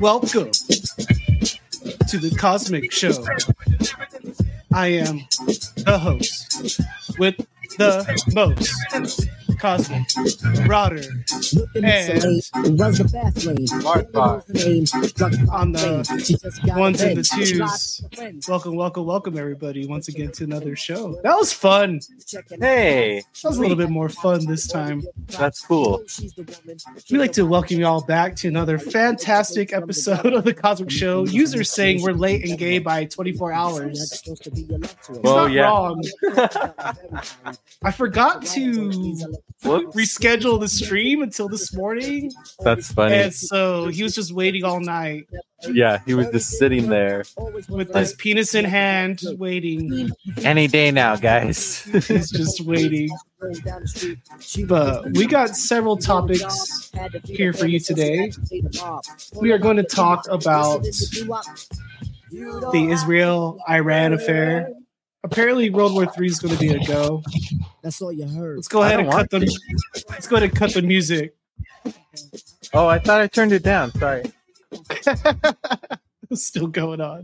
Welcome to the Cosmic Show. I am the host with the most cosmic router and on the ones and the twos. Welcome, everybody, once again to another show. That was fun. Hey, that was a little bit more fun this time. That's cool. We'd like to welcome you all back to another fantastic episode of the Cosmic Show. Users saying we're late and gay by 24 hours. Well, yeah. Wrong. I forgot to reschedule the stream until this morning. That's funny. And so he was just waiting all night. Yeah, he was just sitting there with his penis in hand, waiting. Any day now, guys. He's just waiting. But we got several topics here for you today. We are going to talk about the Israel-Iran affair. Apparently, World War III is going to be a go. That's all you heard. Let's go ahead and cut the music. Oh, I thought I turned it down. Sorry. It's still going on.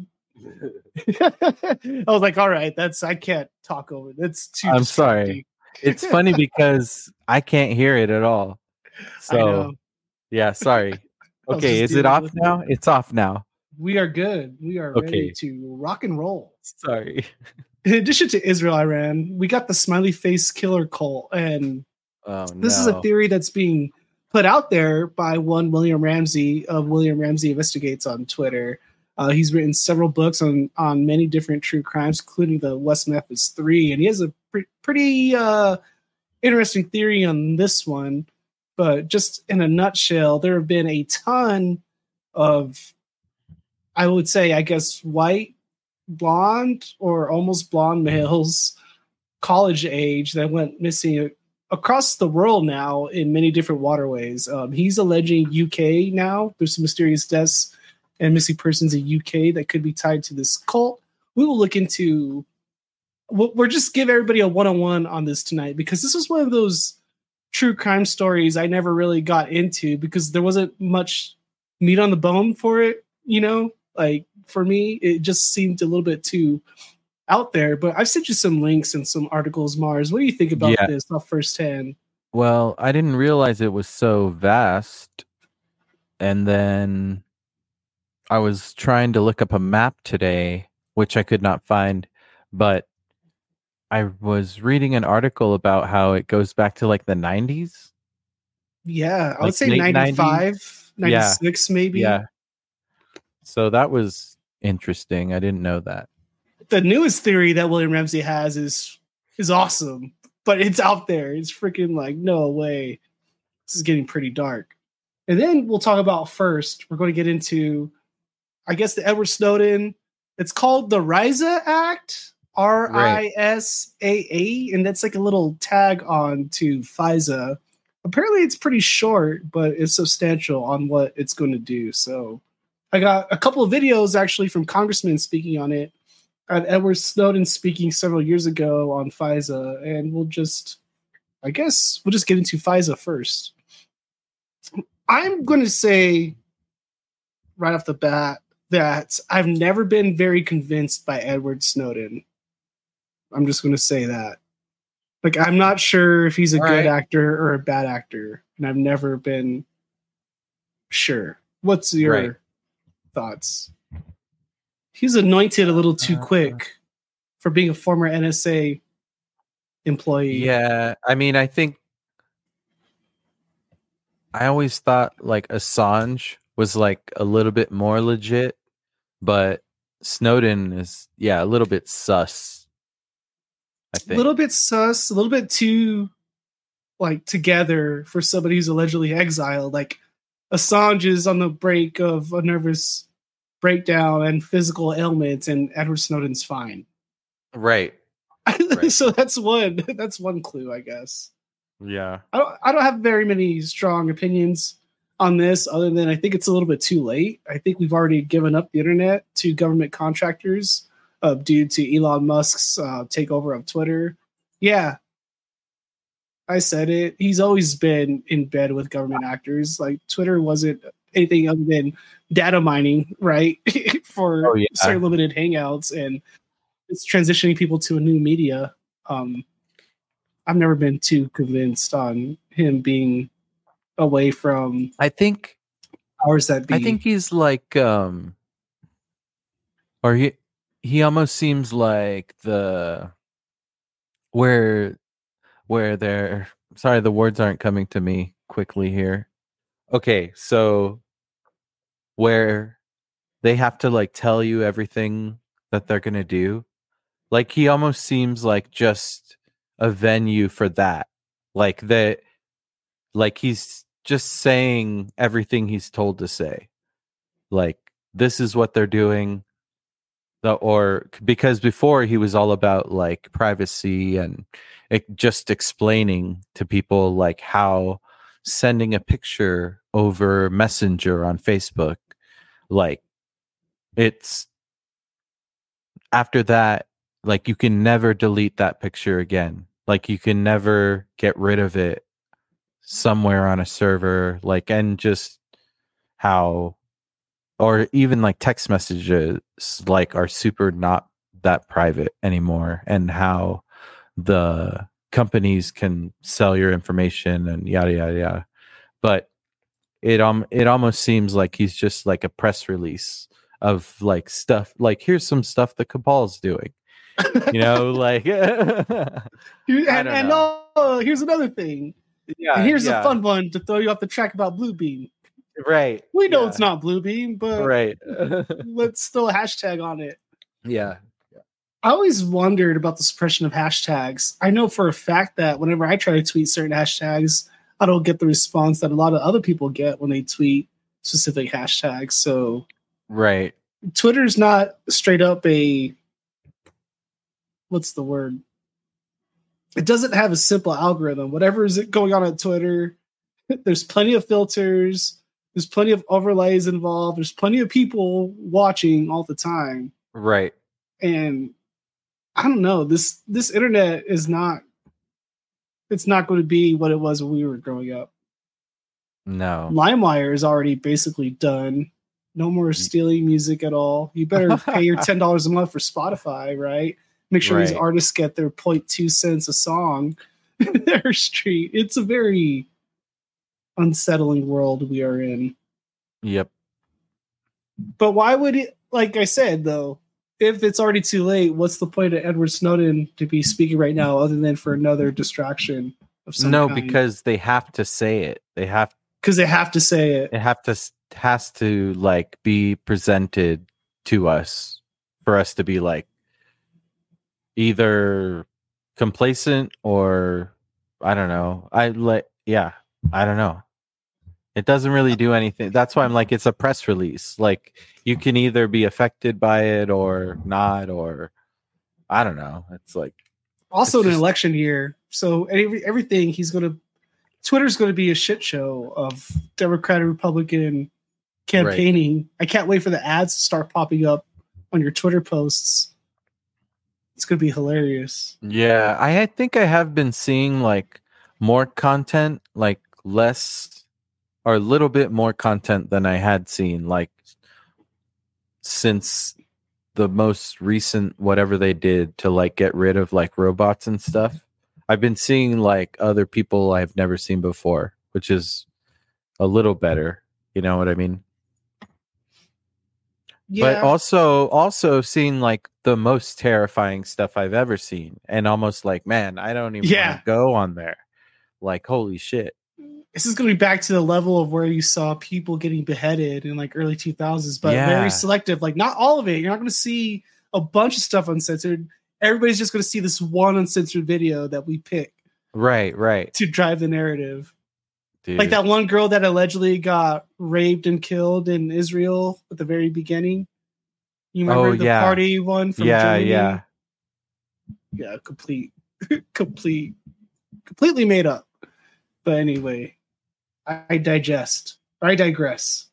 I was like, all right, I can't talk over it. That's too I'm sorry. It's funny because I can't hear it at all. So, yeah, sorry. Okay, is it off now? It's off now. We are good. We are ready to rock and roll. Sorry. In addition to Israel-Iran, we got the smiley face killer cult. And this is a theory that's being put out there by one William Ramsey of William Ramsey Investigates on Twitter. He's written several books on many different true crimes, including the West Memphis 3. And he has a pretty interesting theory on this one. But just in a nutshell, there have been a ton of, I would say, I guess, white, blonde, or almost blonde males, college age, that went missing across the world now in many different waterways. He's alleging UK now. There's some mysterious deaths and missing persons in UK that could be tied to this cult. We will look into. We'll just give everybody a one-on-one on this tonight, because this was one of those true crime stories I never really got into because there wasn't much meat on the bone for it. You know, like for me, it just seemed a little bit too out there. But I've sent you some links and some articles, Mars. What do you think about this off firsthand? Well, I didn't realize it was so vast. And then I was trying to look up a map today, which I could not find. But I was reading an article about how it goes back to like the 90s. Yeah, I would say 95, 96 maybe. Yeah. So that was interesting. I didn't know that. The newest theory that William Ramsey has is awesome, but it's out there. It's freaking like, no way. This is getting pretty dark. And then we'll talk about first. We're going to get into, I guess, the Edward Snowden. It's called the RISA Act, RISAA, and that's like a little tag on to FISA. Apparently, it's pretty short, but it's substantial on what it's going to do. So I got a couple of videos actually from congressmen speaking on it. Edward Snowden speaking several years ago on FISA, and we'll just get into FISA first. I'm going to say right off the bat that I've never been very convinced by Edward Snowden. I'm just going to say that. Like, I'm not sure if he's a good actor or a bad actor, and I've never been sure. What's your thoughts? He's anointed a little too quick for being a former NSA employee. Yeah, I mean, I think I always thought like Assange was like a little bit more legit, but Snowden is a little bit sus. I think a little bit sus, a little bit too like together for somebody who's allegedly exiled. Like Assange is on the brink of a nervous breakdown and physical ailments, and Edward Snowden's fine. Right. So that's one clue, I guess. Yeah. I don't have very many strong opinions on this, other than I think it's a little bit too late. I think we've already given up the internet to government contractors due to Elon Musk's takeover of Twitter. Yeah, I said it. He's always been in bed with government actors. Like, Twitter wasn't anything other than data mining, right? For certain limited hangouts, and it's transitioning people to a new media. I've never been too convinced on him being away from. I think powers that be. I think he's like, or he almost seems like where they're. Sorry, the words aren't coming to me quickly here. Okay, so where they have to like tell you everything that they're gonna do, like he almost seems like just a venue for that, like that, like he's just saying everything he's told to say, like this is what they're doing, or because before he was all about like privacy and just explaining to people like how sending a picture over Messenger on Facebook, like it's after that, like you can never delete that picture again, like you can never get rid of it somewhere on a server, like, and just how, or even like text messages like are super not that private anymore, and how the companies can sell your information and yada yada yada. But it almost seems like he's just like a press release of like stuff, like here's some stuff the Cabal's doing, you know, like and here's another thing, and here's a fun one to throw you off the track about Bluebeam. Right, we know it's not Bluebeam, but right. let's throw a hashtag on it. Yeah. I always wondered about the suppression of hashtags. I know for a fact that whenever I try to tweet certain hashtags, I don't get the response that a lot of other people get when they tweet specific hashtags. So, right, Twitter's not straight up a, what's the word? It doesn't have a simple algorithm. Whatever is going on Twitter, there's plenty of filters, there's plenty of overlays involved, there's plenty of people watching all the time. Right. And I don't know, this internet is not, it's not going to be what it was when we were growing up. No. LimeWire is already basically done. No more stealing music at all. You better pay your $10 a month for Spotify, right? Make sure these artists get their 0.2 cents a song in their street. It's a very unsettling world we are in. Yep. But why would it, like I said, though, if it's already too late, what's the point of Edward Snowden to be speaking right now other than for another distraction of some kind? Because they have to say it. Because they have to say it. It has to like be presented to us for us to be like either complacent or I don't know. I don't know. It doesn't really do anything. That's why I'm like, it's a press release. Like you can either be affected by it or not, or I don't know. It's like also an election year, so everything Twitter's going to be a shit show of Democrat and Republican campaigning. Right. I can't wait for the ads to start popping up on your Twitter posts. It's going to be hilarious. Yeah, I think I have been seeing like more content, like less or a little bit more content than I had seen, like since the most recent whatever they did to like get rid of like robots and stuff. I've been seeing like other people I've never seen before, which is a little better. You know what I mean? Yeah. But also seeing like the most terrifying stuff I've ever seen, and almost like, man, I don't even want to go on there. Like, holy shit. This is going to be back to the level of where you saw people getting beheaded in like early 2000s, but very selective. Like not all of it. You're not going to see a bunch of stuff uncensored. Everybody's just going to see this one uncensored video that we pick. Right. To drive the narrative. Dude. Like that one girl that allegedly got raped and killed in Israel at the very beginning. You remember the party one from Germany? Yeah, completely made up. But anyway, I digress.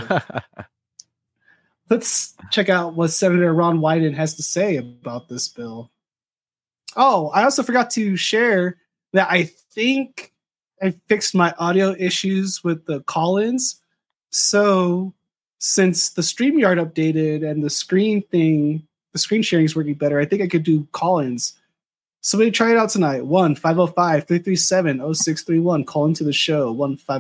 Let's check out what Senator Ron Wyden has to say about this bill. Oh, I also forgot to share that I think I fixed my audio issues with the call-ins. So since the StreamYard updated and the screen sharing is working better, I think I could do call-ins. Somebody try it out tonight. 1-505-337-0631. Call into the show.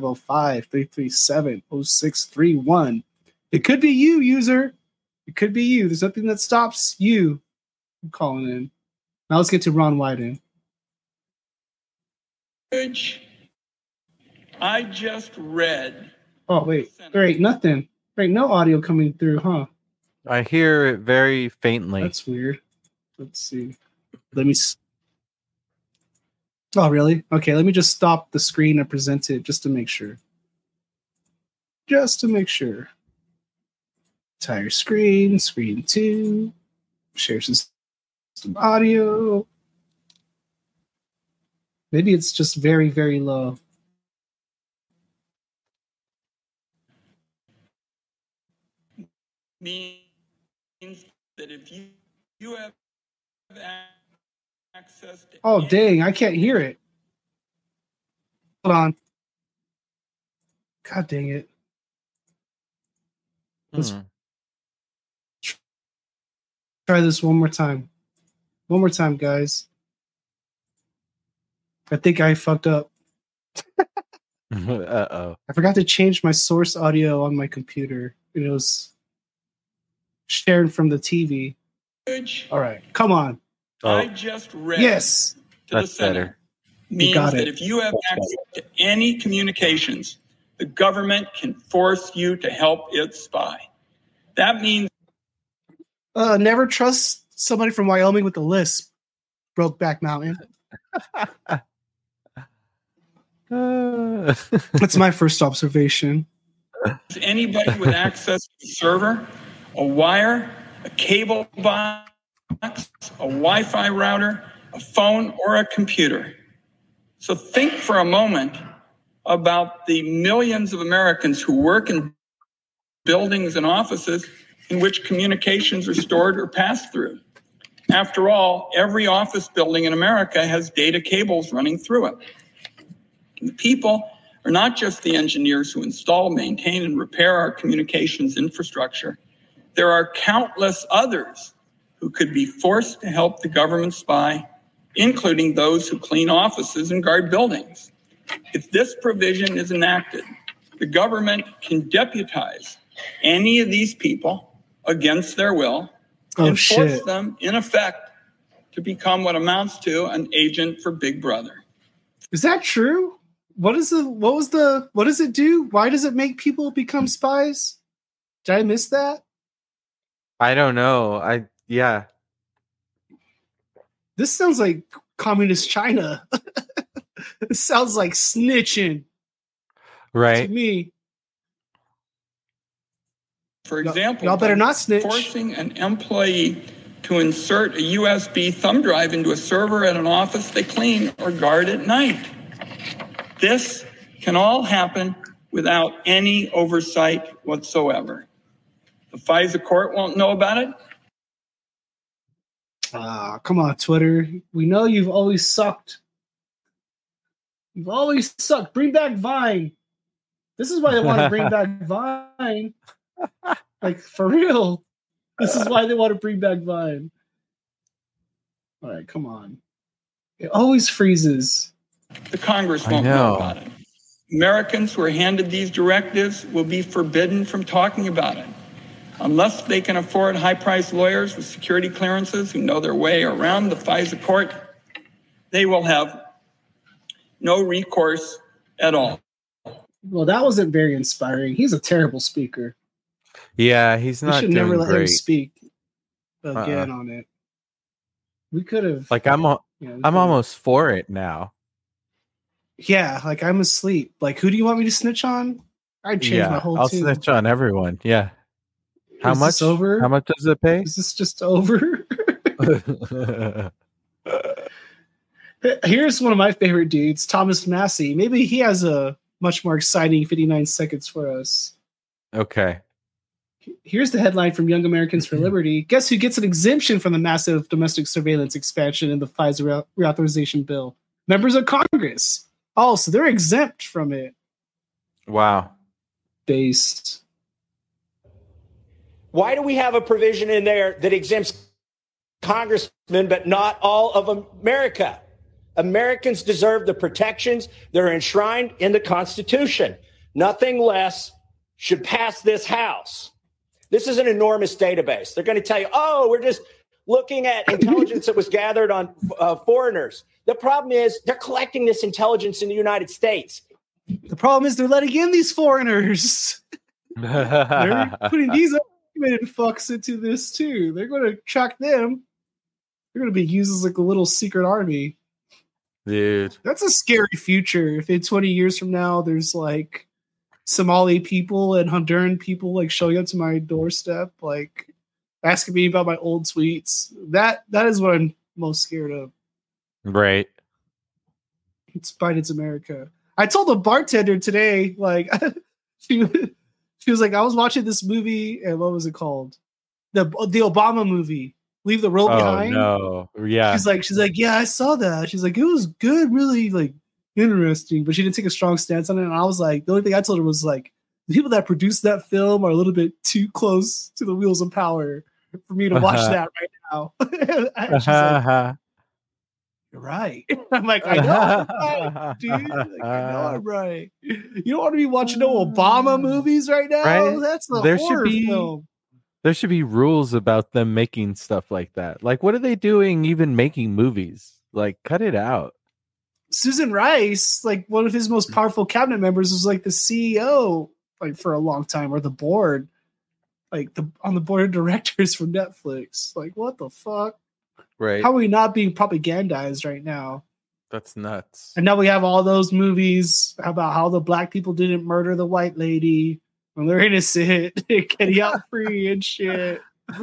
1-505-337-0631. It could be you, user. It could be you. There's nothing that stops you from calling in. Now let's get to Ron Wyden. I just read. Oh, wait. There ain't nothing. There ain't no audio coming through, huh? I hear it very faintly. That's weird. Let's see. Let me... Oh, really? Okay, let me just stop the screen and present it just to make sure. Just to make sure. Entire screen, screen 2, share system audio. Maybe it's just very, very low. Means that if you have access to... Oh, dang, I can't hear it. Hold on. God dang it. Let's try this one more time. One more time, guys. I think I fucked up. Uh-oh. I forgot to change my source audio on my computer. It was shared from the TV. All right, come on. I just read yes. to the Senate. Means that if you have access to any communications, the government can force you to help it spy. That means... never trust somebody from Wyoming with a lisp. Brokeback Mountain. That's my first observation. Anybody with access to a server, a wire, a cable box, a Wi-Fi router, a phone, or a computer. So think for a moment about the millions of Americans who work in buildings and offices in which communications are stored or passed through. After all, every office building in America has data cables running through it. And the people are not just the engineers who install, maintain, and repair our communications infrastructure. There are countless others who could be forced to help the government spy, including those who clean offices and guard buildings. If this provision is enacted, the government can deputize any of these people against their will and force them, in effect, to become what amounts to an agent for Big Brother. Is that true? What does it do? Why does it make people become spies? Did I miss that? I don't know. Yeah. This sounds like communist China. It sounds like snitching. Right. To me. For example, y'all better not snitch. Forcing an employee to insert a USB thumb drive into a server at an office they clean or guard at night. This can all happen without any oversight whatsoever. The FISA court won't know about it. Come on, Twitter. We know you've always sucked. You've always sucked. Bring back Vine. This is why they want to bring back Vine. Like, for real. This is why they want to bring back Vine. All right, come on. It always freezes. The Congress won't know about it. Americans who are handed these directives will be forbidden from talking about it. Unless they can afford high-priced lawyers with security clearances who know their way around the FISA court, they will have no recourse at all. Well, that wasn't very inspiring. He's a terrible speaker. Yeah, he's not. We should never let him speak again on it. We could have. Like I'm almost for it now. Yeah, like I'm asleep. Like, who do you want me to snitch on? I'd change my whole I'll team. snitch on everyone. Yeah. How much? Over? How much does it pay? Is this just over? Here's one of my favorite dudes, Thomas Massie. Maybe he has a much more exciting 59 seconds for us. Okay. Here's the headline from Young Americans for Liberty. Guess who gets an exemption from the massive domestic surveillance expansion in the FISA reauthorization bill? Members of Congress. Oh, so they're exempt from it. Wow. based. Why do we have a provision in there that exempts congressmen, but not all of America? Americans deserve the protections that are enshrined in the Constitution. Nothing less should pass this House. This is an enormous database. They're going to tell you, oh, we're just looking at intelligence that was gathered on foreigners. The problem is they're collecting this intelligence in the United States. The problem is they're letting in these foreigners. They're putting these undocumented fucks into this too. They're going to track them. They're going to be used as like a little secret army. Dude, that's a scary future. If in 20 years from now, there's like Somali people and Honduran people like showing up to my doorstep, like asking me about my old tweets. That is what I'm most scared of. Right. It's Biden's America. I told a bartender today, like she was like, I was watching this movie, and what was it called? The Obama movie. Leave the World Behind. No, yeah. She's like, yeah, I saw that. She's like, it was good, really like interesting, but she didn't take a strong stance on it. And I was like, the only thing I told her was like, the people that produced that film are a little bit too close to the wheels of power for me to watch that right now. And she's like, you're right. I'm like, I know I'm right, dude. Like, I know I'm right. You don't want to be watching no Obama movies right now. Right? That's a horror film. There should be rules about them making stuff like that. Like, what are they doing even making movies? Like, cut it out. Susan Rice, like one of his most powerful cabinet members, was like the CEO like for a long time, or the board, like on the board of directors for Netflix. Like, what the fuck? Right. How are we not being propagandized right now? That's nuts. And now we have all those movies about how the black people didn't murder the white lady when they're innocent, getting out free and shit.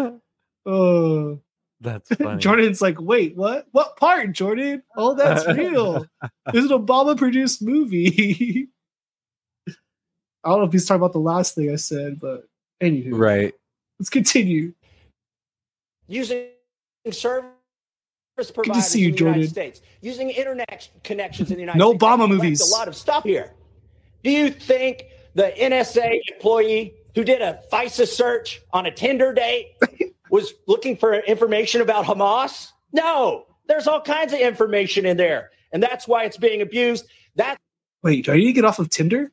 Oh, that's funny. Jordan's like, wait, what? What part, Jordan? Oh, that's real. This is an Obama-produced movie. I don't know if he's talking about the last thing I said, but anywho. Right. Let's continue. Using service Good providers to see you, in the Jordan. United States. Using internet connections in the United No States. Obama They movies. collect a lot of stuff here. Do you think the NSA employee who did a FISA search on a Tinder date was looking for information about Hamas? No, there's all kinds of information in there. And that's why it's being abused. Wait, do I need to get off of Tinder?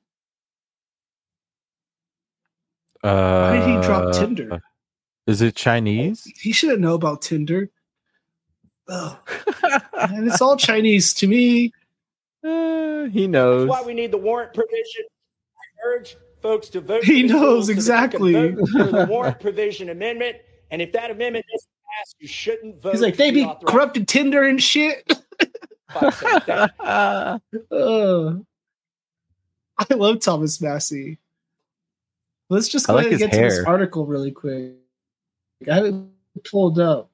Why did he drop Tinder? Is it Chinese? He shouldn't know about Tinder. Oh, and it's all Chinese to me. He knows. That's why we need the warrant provision. I urge folks to vote. He knows exactly. Vote for the warrant provision amendment. And if that amendment doesn't pass, you shouldn't vote. He's like, they be corrupted Tinder and shit. I love Thomas Massey. Let's just go ahead and get to this article really quick. I have it pulled up.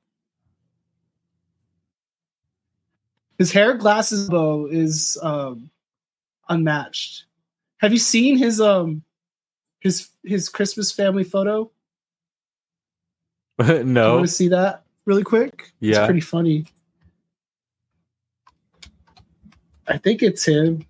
His hair, glasses, bow is unmatched. Have you seen his Christmas family photo? No. You want to see that really quick? Yeah. It's pretty funny. I think it's him.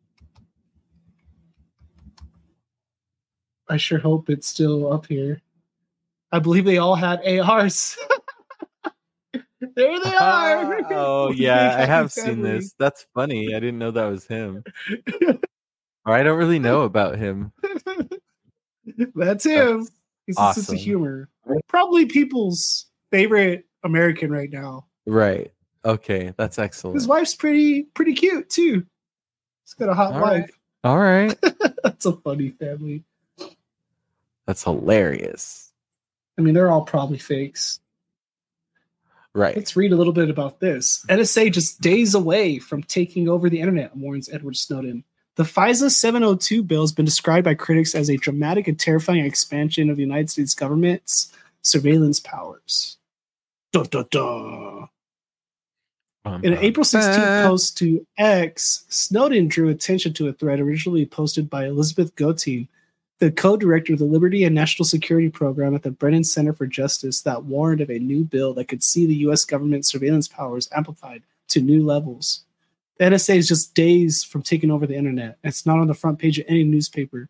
I sure hope it's still up here. I believe they all had ARs. There they are. Oh, yeah. I have seen this. That's funny. I didn't know that was him. I don't really know about him. That's him. He's awesome. A sense of humor. Probably people's favorite American right now. Right. Okay. That's excellent. His wife's pretty cute, too. He's got a hot wife. All right. That's a funny family. That's hilarious. I mean, they're all probably fakes. Right. Let's read a little bit about this. NSA just days away from taking over the internet, warns Edward Snowden. The FISA 702 bill has been described by critics as a dramatic and terrifying expansion of the United States government's surveillance powers. Dun, dun, dun. In an April 16th post to X, Snowden drew attention to a thread originally posted by Elizabeth Gotein, the co-director of the Liberty and National Security Program at the Brennan Center for Justice, that warned of a new bill that could see the U.S. government's surveillance powers amplified to new levels. The NSA is just days from taking over the internet. It's not on the front page of any newspaper.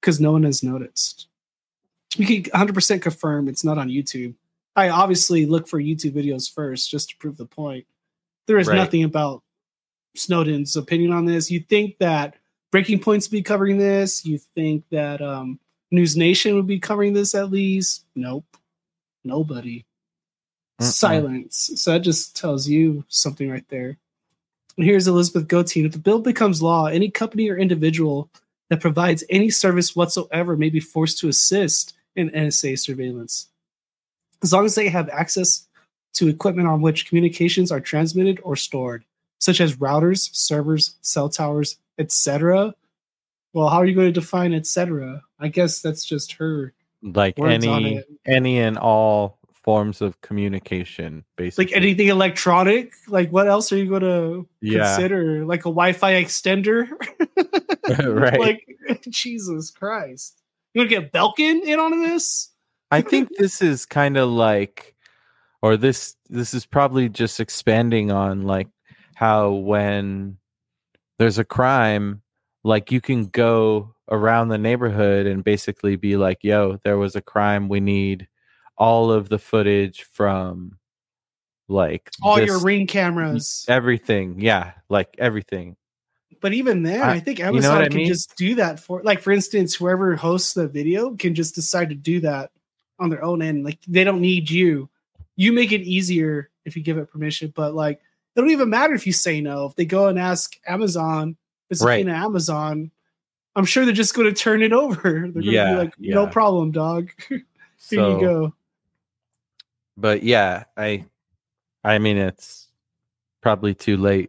because no one has noticed. We can 100% confirm it's not on YouTube. I obviously look for YouTube videos first just to prove the point. There is nothing about Snowden's opinion on this. You think that Breaking Point's be covering this? You think that News Nation would be covering this at least? Nope. Nobody. Silence. So that just tells you something right there. And here's Elizabeth Gotein. If the bill becomes law, any company or individual that provides any service whatsoever may be forced to assist in NSA surveillance, as long as they have access to equipment on which communications are transmitted or stored, such as routers, servers, cell towers, etc. Well, how are you going to define etc.? I guess that's just her. Like any and all forms of communication, basically. Like anything electronic? Like what else are you going to consider? Like a Wi-Fi extender? Right. Like, Jesus Christ. You want to get Belkin in on this? I think this is kind of like, or this is probably just expanding on like how when there's a crime, like you can go around the neighborhood and basically be like, yo, there was a crime. We need all of the footage from like all your Ring cameras. Everything. Yeah. Like everything. But even then, I think Amazon can just do that for, like, for instance, whoever hosts the video can just decide to do that on their own end. Like, they don't need you. You make it easier if you give it permission, but like, it don't even matter if you say no. If they go and ask Amazon, if it's in Amazon, I'm sure they're just going to turn it over. They're going to be like, no problem, dog. Here you go. But yeah, I mean, it's probably too late.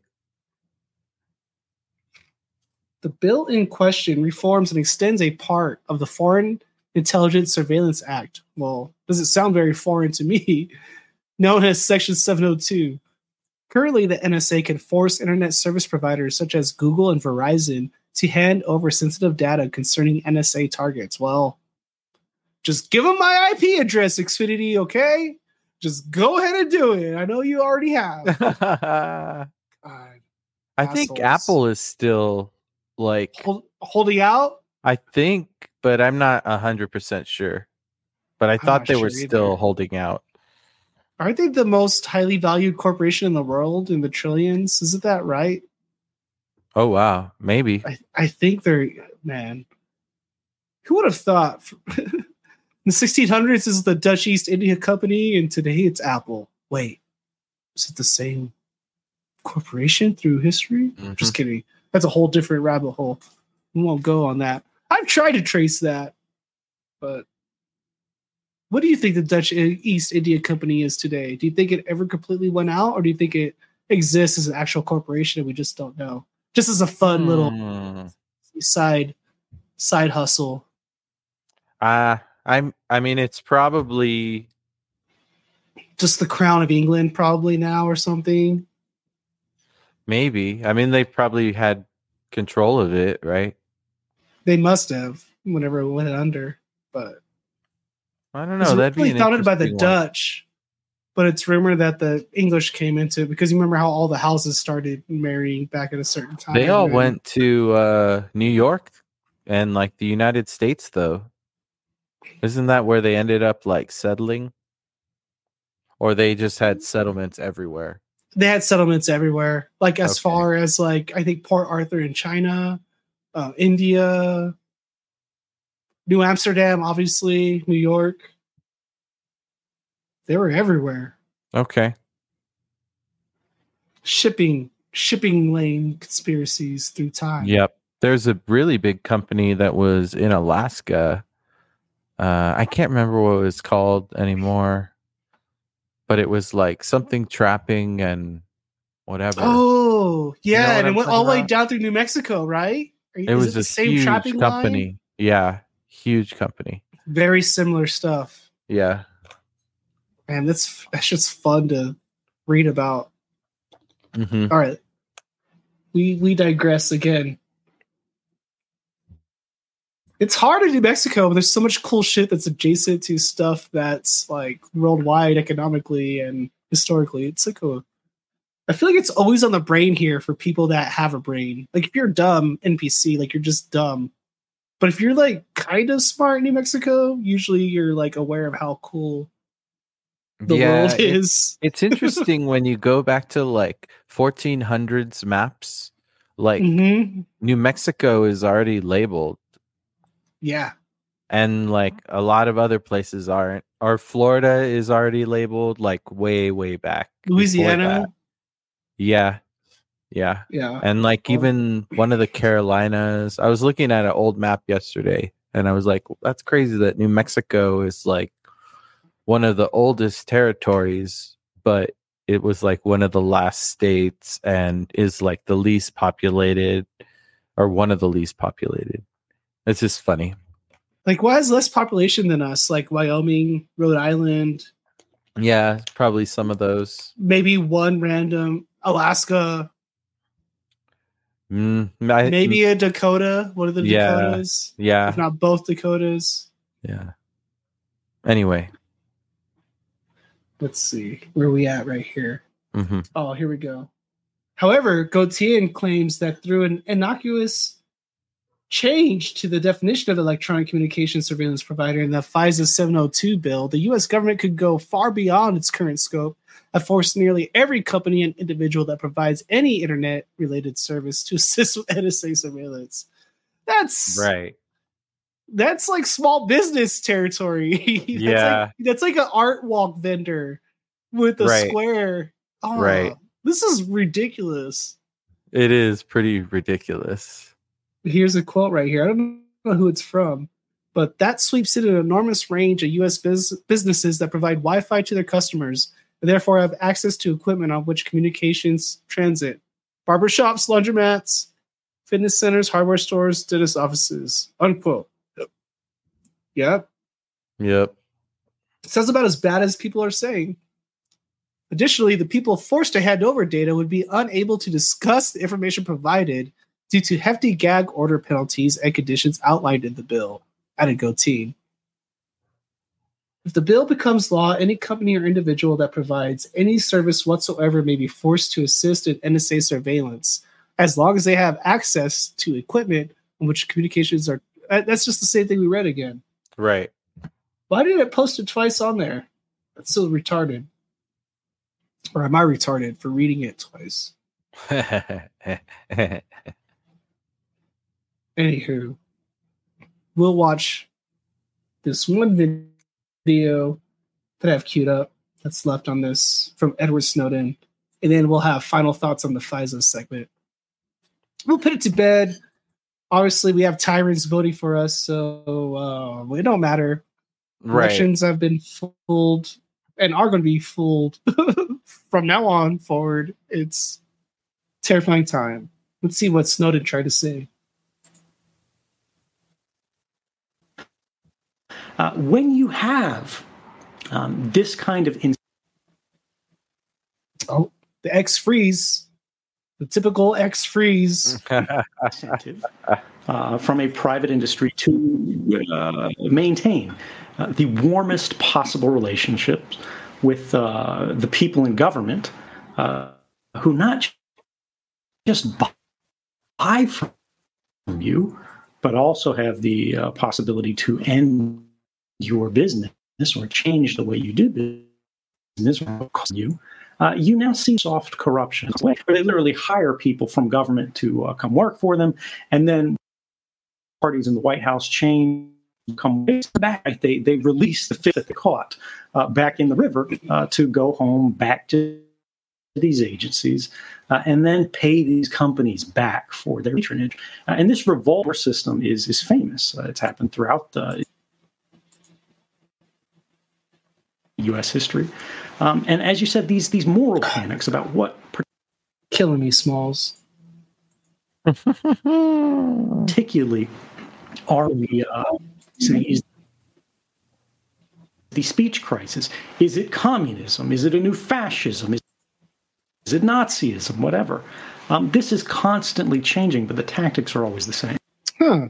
The bill in question reforms and extends a part of the Foreign Intelligence Surveillance Act. Well, doesn't sound very foreign to me. Known as Section 702. Currently, the NSA can force internet service providers such as Google and Verizon to hand over sensitive data concerning NSA targets. Well, just give them my IP address, Xfinity, okay? Just go ahead and do it. I know you already have. I think Apple is still like holding out. I think, but I'm not 100% sure. But I thought they were still holding out. Aren't they the most highly valued corporation in the world in the trillions? Isn't that right? Oh, wow. Maybe. I think they're, man. Who would have thought? In the 1600s, this is the Dutch East India Company, and today it's Apple. Wait, is it the same corporation through history? Mm-hmm. Just kidding. That's a whole different rabbit hole. We won't go on that. I've tried to trace that, but what do you think the Dutch East India Company is today? Do you think it ever completely went out, or do you think it exists as an actual corporation and we just don't know? Just as a fun little side hustle. I mean, it's probably just the Crown of England, probably now or something. Maybe. I mean, they probably had control of it, right? They must have whenever it went under, but I don't know. That'd be founded by the Dutch, but it's rumored that the English came into it because you remember how all the houses started marrying back at a certain time. They all went to New York and like the United States, though. Isn't that where they ended up like settling? Or they just had settlements everywhere? They had settlements everywhere, like as far as like I think Port Arthur in China, India, New Amsterdam, obviously, New York. They were everywhere. Okay. Shipping lane conspiracies through time. Yep. There's a really big company that was in Alaska. I can't remember what it was called anymore, but it was like something trapping and whatever. Oh, yeah. And it went all the way down through New Mexico, right? It was the same huge trapping company. Line? Yeah. Huge company. Very similar stuff. Yeah. Man, that's just fun to read about. Mm-hmm. All right. We digress again. It's hard in New Mexico, but there's so much cool shit that's adjacent to stuff that's like worldwide economically and historically. It's like I feel like it's always on the brain here for people that have a brain. Like if you're dumb NPC, like you're just dumb. But if you're like kind of smart in New Mexico, usually you're like aware of how cool the world is. It's interesting when you go back to like 1400s maps, like New Mexico is already labeled. Yeah. And like a lot of other places aren't. Or Florida is already labeled like way, way back. Louisiana. Yeah. And like even one of the Carolinas, I was looking at an old map yesterday and I was like, that's crazy that New Mexico is like one of the oldest territories, but it was like one of the last states and is like the least populated or one of the least populated. It's just funny. Like, what has less population than us? Like Wyoming, Rhode Island. Yeah, probably some of those. Maybe one random Alaska. Maybe a Dakota. One of the Dakotas. Yeah. If not both Dakotas. Yeah. Anyway. Let's see. Where are we at right here? Oh, here we go. However, Gautier claims that through an innocuous change to the definition of electronic communication surveillance provider in the FISA 702 bill, the U.S. government could go far beyond its current scope and force nearly every company and individual that provides any internet-related service to assist with NSA surveillance. That's right. That's like small business territory. That's like an art walk vendor with a square. Oh, right. This is ridiculous. It is pretty ridiculous. Here's a quote right here. I don't know who it's from, but that sweeps in an enormous range of U.S. businesses that provide Wi-Fi to their customers and therefore have access to equipment on which communications transit. Barbershops, laundromats, fitness centers, hardware stores, dentist offices, unquote. Yep. Sounds about as bad as people are saying. Additionally, the people forced to hand over data would be unable to discuss the information provided due to hefty gag order penalties and conditions outlined in the bill, added Gautier. If the bill becomes law, any company or individual that provides any service whatsoever may be forced to assist in NSA surveillance, as long as they have access to equipment on which communications are... That's just the same thing we read again. Right. Why did it post it twice on there? That's so retarded. Or am I retarded for reading it twice? Anywho, we'll watch this one video that I've queued up that's left on this from Edward Snowden, and then we'll have final thoughts on the FISA segment. We'll put it to bed. Obviously, we have tyrants voting for us, so it don't matter. Right. Elections have been fooled and are going to be fooled from now on forward. It's terrifying time. Let's see what Snowden tried to say. When you have this kind of... the X-freeze. The typical X-freeze. incentive from a private industry to maintain the warmest possible relationships with the people in government who not just buy from you, but also have the possibility to end your business or change the way you do business or cost you. You now see soft corruption, where they literally hire people from government to come work for them, and then parties in the White House change, come back. They release the fish that they caught back in the river to go home back to these agencies, and then pay these companies back for their patronage. And this revolver system is famous. It's happened throughout U.S. history. And as you said, these moral panics about what... Killing me, Smalls. Particularly are we saying the speech crisis? Is it communism? Is it a new fascism? Is it Nazism? Whatever. This is constantly changing, but the tactics are always the same. Right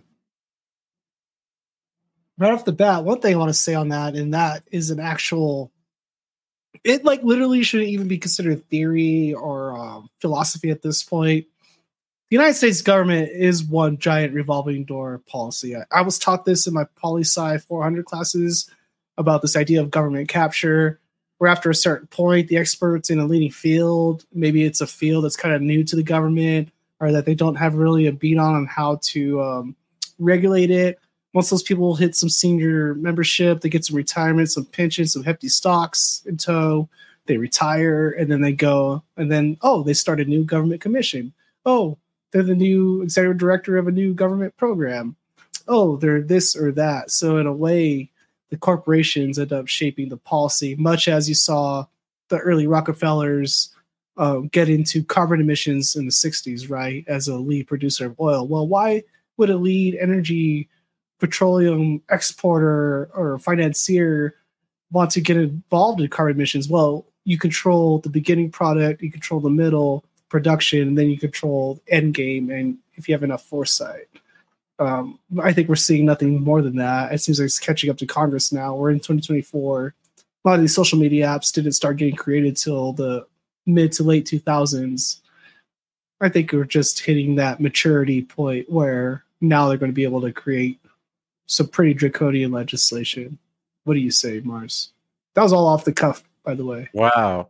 off the bat, one thing I want to say on that, and that is an actual... It like literally shouldn't even be considered theory or philosophy at this point. the United States government is one giant revolving door policy. I was taught this in my poli-sci 400 classes about this idea of government capture, where after a certain point, the experts in a leading field, maybe it's a field that's kind of new to the government, or that they don't have really a beat on how to regulate it. Once those people hit some senior membership, they get some retirement, some pensions, some hefty stocks in tow, they retire, and then they go, and then, they start a new government commission. Oh, they're the new executive director of a new government program. Oh, they're this or that. So in a way, the corporations end up shaping the policy, much as you saw the early Rockefellers get into carbon emissions in the 60s, right, as a lead producer of oil. Well, why would a lead energy petroleum exporter or financier want to get involved in carbon emissions? Well, you control the beginning product, you control the middle production, and then you control end game, and if you have enough foresight. I think we're seeing nothing more than that. It seems like it's catching up to Congress now. We're in 2024. A lot of these social media apps didn't start getting created till the mid to late 2000s. I think we're just hitting that maturity point where now they're going to be able to create some pretty draconian legislation. What do you say, Mars? That was all off the cuff, by the way. Wow.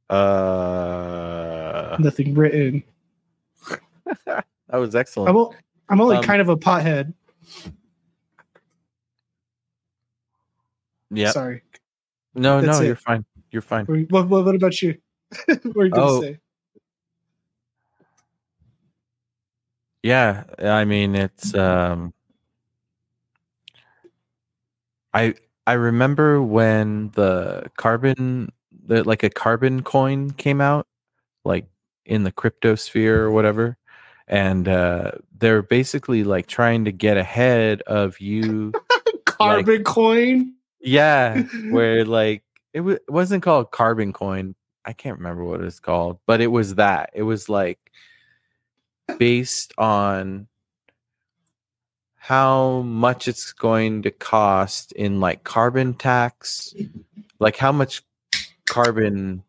Nothing written. That was excellent. I'm only kind of a pothead. Yeah. Sorry. No, you're fine. You're fine. What about you? What are you going to say? Yeah, I mean, it's I remember when a carbon coin came out, like in the cryptosphere or whatever, and they're basically like trying to get ahead of you. Carbon coin? Yeah, where like it wasn't called carbon coin. I can't remember what it's called, but it was that. It was like based on how much it's going to cost in like carbon tax, like how much carbon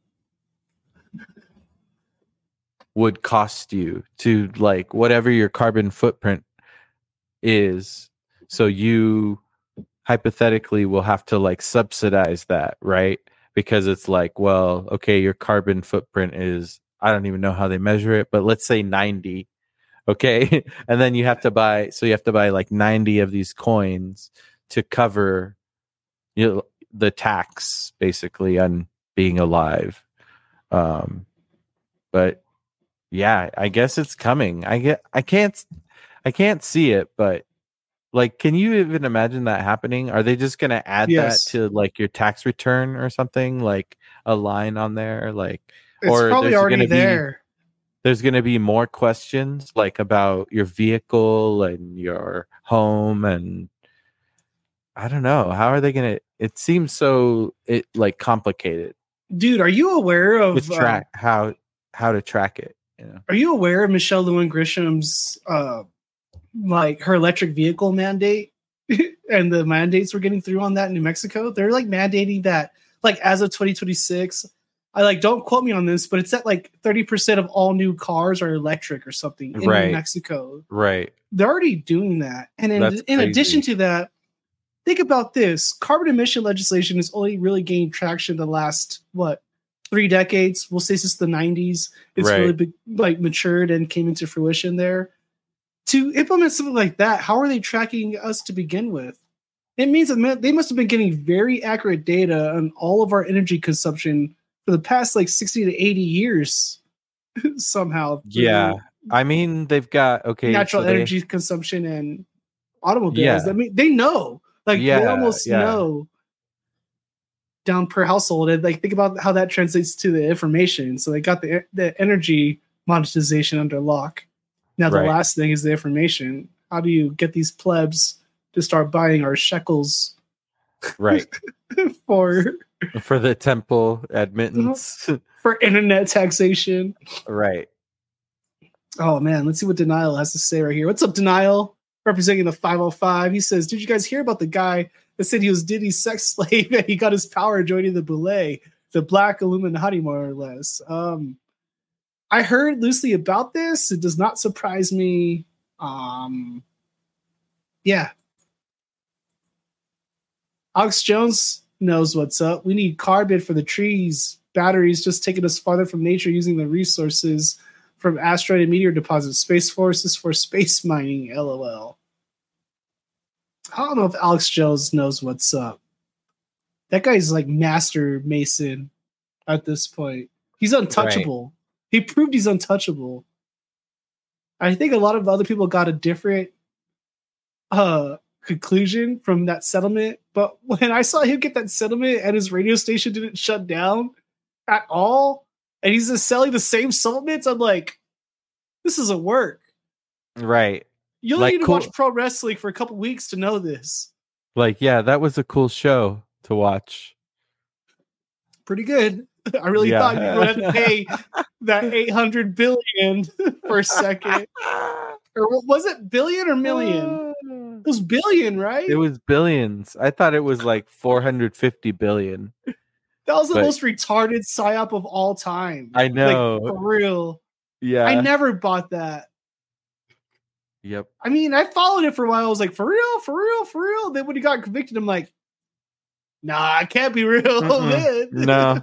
would cost you to like whatever your carbon footprint is. So you hypothetically will have to like subsidize that, right? Because it's like, well, okay, your carbon footprint is, I don't even know how they measure it, but let's say 90. Okay. And then you have to buy like 90 of these coins to cover the tax basically on being alive. But yeah, I guess it's coming. I can't see it, but like, can you even imagine that happening? Are they just going to add that to like your tax return or something, like a line on there? Like, it's or probably already there. There's going to be more questions like about your vehicle and your home. And I don't know. How are they going to, it seems so complicated. Dude, are you aware of with how to track it? You know? Are you aware of Michelle Lewin Grisham's like her electric vehicle mandate and the mandates we're getting through on that in New Mexico? They're like mandating that like as of 2026. I like, don't quote me on this, but it's at like 30% of all new cars are electric or something in New Mexico. Right. They're already doing that. And in addition to that, think about this. Carbon emission legislation has only really gained traction the last, 3 decades? We'll say since the 90s. It's really matured and came into fruition there. To implement something like that, how are they tracking us to begin with? It means that they must have been getting very accurate data on all of our energy consumption for the past 60 to 80 years somehow. Yeah. I mean, they've got natural energy consumption and automobiles. I mean, they know. They almost know down per household. And think about how that translates to the information. So they got the energy monetization under lock. Now the last thing is the information. How do you get these plebs to start buying our shekels? Right. for the temple admittance. For internet taxation. Right. Oh man, let's see what Denial has to say right here. What's up, Denial? Representing the 505. He says, did you guys hear about the guy that said he was Diddy's sex slave and he got his power joining the Boule, the black Illuminati, more or less? I heard loosely about this. It does not surprise me. Yeah. Alex Jones knows what's up. We need carbon for the trees. Batteries just taking us farther from nature using the resources from asteroid and meteor deposits. Space Forces for space mining. LOL. I don't know if Alex Jones knows what's up. That guy's like Master Mason at this point. He's untouchable. Right. He proved he's untouchable. I think a lot of other people got a different conclusion from that settlement. But when I saw him get that settlement and his radio station didn't shut down at all, and he's just selling the same supplements, I'm like, this doesn't work. Right. You only need to watch pro wrestling for a couple weeks to know this. Like, yeah, that was a cool show to watch. Pretty good. I really thought you would have to pay that $800 billion for a second. Or was it billion or million? It was billion, right? It was billions. I thought it was like 450 billion. That was the most retarded psyop of all time. I know. Like, for real. Yeah. I never bought that. Yep. I mean, I followed it for a while. I was like, for real. Then when he got convicted, I'm like, nah, it can't be real. No.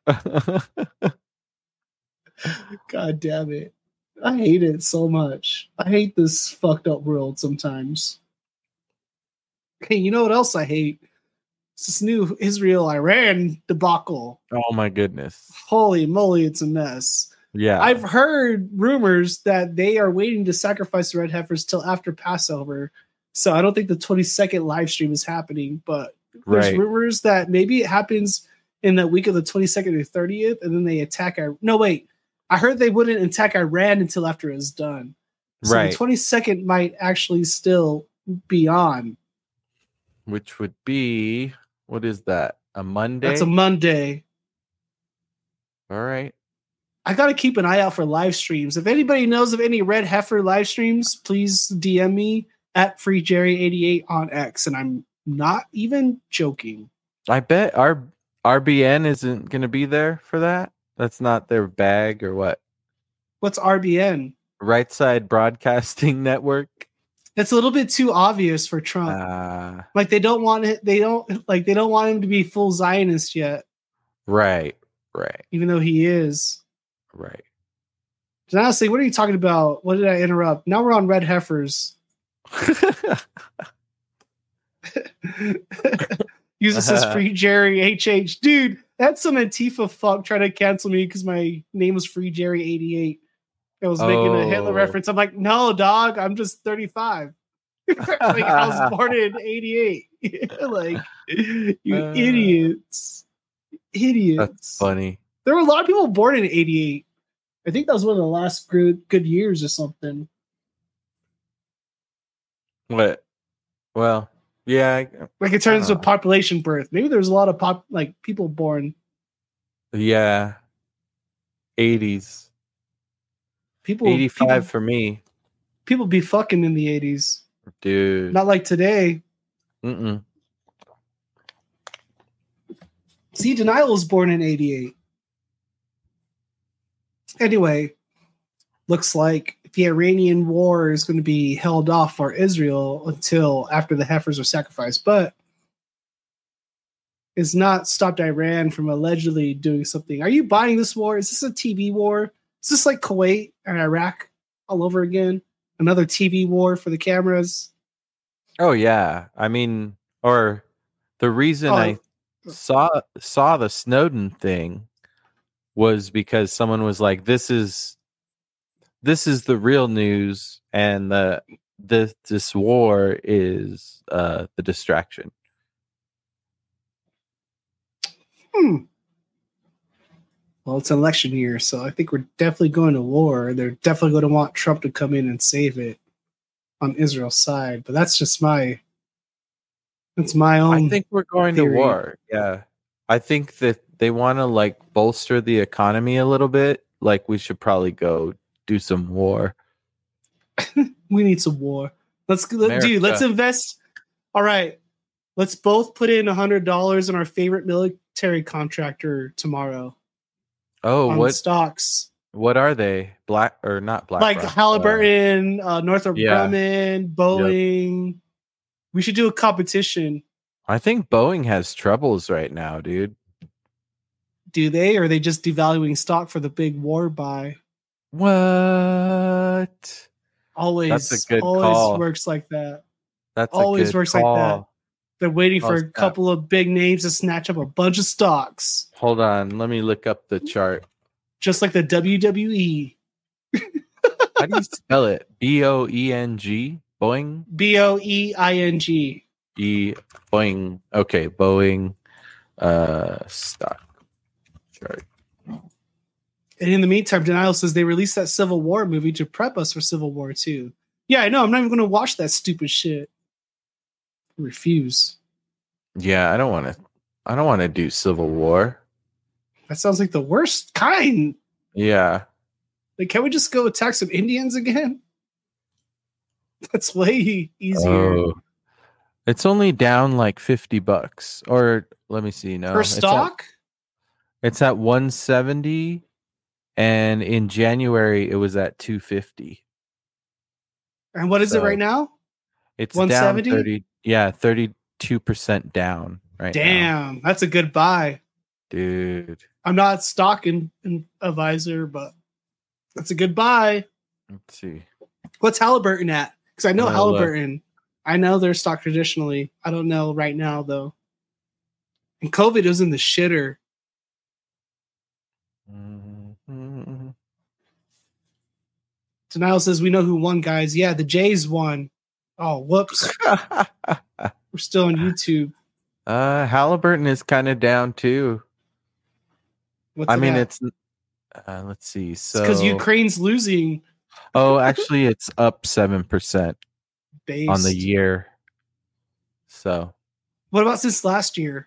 God damn it. I hate it so much. I hate this fucked up world sometimes. Hey, you know what else I hate? It's this new Israel-Iran debacle. Oh my goodness. Holy moly, it's a mess. Yeah. I've heard rumors that they are waiting to sacrifice the red heifers till after Passover. So I don't think the 22nd live stream is happening, but there's rumors that maybe it happens in the week of the 22nd or 30th, and then they attack. No, wait. I heard they wouldn't attack Iran until after it's done. So the 22nd might actually still be on. Which would be, what is that? A Monday? That's a Monday. All right. I got to keep an eye out for live streams. If anybody knows of any Red Heifer live streams, please DM me at FreeJerry88 on X. And I'm not even joking. I bet our RBN isn't going to be there for that. That's not their bag or what? What's RBN? Right Side Broadcasting Network. It's a little bit too obvious for Trump. Like they don't want it. They don't want him to be full Zionist yet. Right. Even though he is. Right. And honestly, what are you talking about? What did I interrupt? Now we're on Red Heifers. Use this as Free Jerry HH. Dude, that's some Antifa fuck trying to cancel me because my name was Free Jerry 88. I was making a Hitler reference. I'm like, no, dog, I'm just 35. Like, I was born in 88. Like, you idiots. That's funny. There were a lot of people born in 88. I think that was one of the last good years or something. What? Well, yeah. Like in terms of population birth. Maybe there's a lot of people born. Yeah. 80s. 85 for me. People be fucking in the 80s. Dude. Not like today. See, Denial was born in 88. Anyway, looks like the Iranian war is going to be held off for Israel until after the heifers are sacrificed, but it's not stopped Iran from allegedly doing something. Are you buying this war? Is this a TV war? Is this like Kuwait and Iraq all over again? Another TV war for the cameras? Oh, yeah. I mean, or the reason I saw the Snowden thing was because someone was like, this is the real news, and this war is the distraction. Well, it's an election year, so I think we're definitely going to war. They're definitely going to want Trump to come in and save it on Israel's side. But that's just my own. I think we're going theory. To war. Yeah, I think that they want to like bolster the economy a little bit. Like we should probably go do some war. We need some war. Let's invest. All right, let's both put in $100 in our favorite military contractor tomorrow. Oh, what stocks? What are they? Black or not Black? Like Halliburton, Northrop Grumman, Boeing. Yep. We should do a competition. I think Boeing has troubles right now, dude. Do they? Or are they just devaluing stock for the big war buy? What? Always. That's a good always call. Works like that. That's always a good works call. like that. They're waiting for a couple of big names to snatch up a bunch of stocks. Hold on. Let me look up the chart. Just like the WWE. How do you spell it? Boeng? Boeing? Boeing. Boeing. Okay, Boeing stock chart. And in the meantime, Denial says they released that Civil War movie to prep us for Civil War 2. Yeah, I know. I'm not even going to watch that stupid shit. I refuse. Yeah, I don't want to do Civil War. That sounds like the worst kind. Yeah. Like, can we just go attack some Indians again? That's way easier. Oh. It's only down like $50. Or let me see. No. Per stock? It's at 170. And in January it was at 250. And what is it right now? It's 170? Down 30. Yeah, 32% down right now. Damn, that's a good buy. Dude. I'm not stocking in a visor, but that's a good buy. Let's see. What's Halliburton at? Because I know Halliburton. I know they're stocked traditionally. I don't know right now, though. And COVID was in the shitter. Mm-hmm. Denial says, we know who won, guys. Yeah, the Jays won. Oh, whoops. We're still on YouTube. Halliburton is kind of down, too. It's let's see. So because Ukraine's losing. Oh, actually, it's up 7% on the year. So, what about since last year?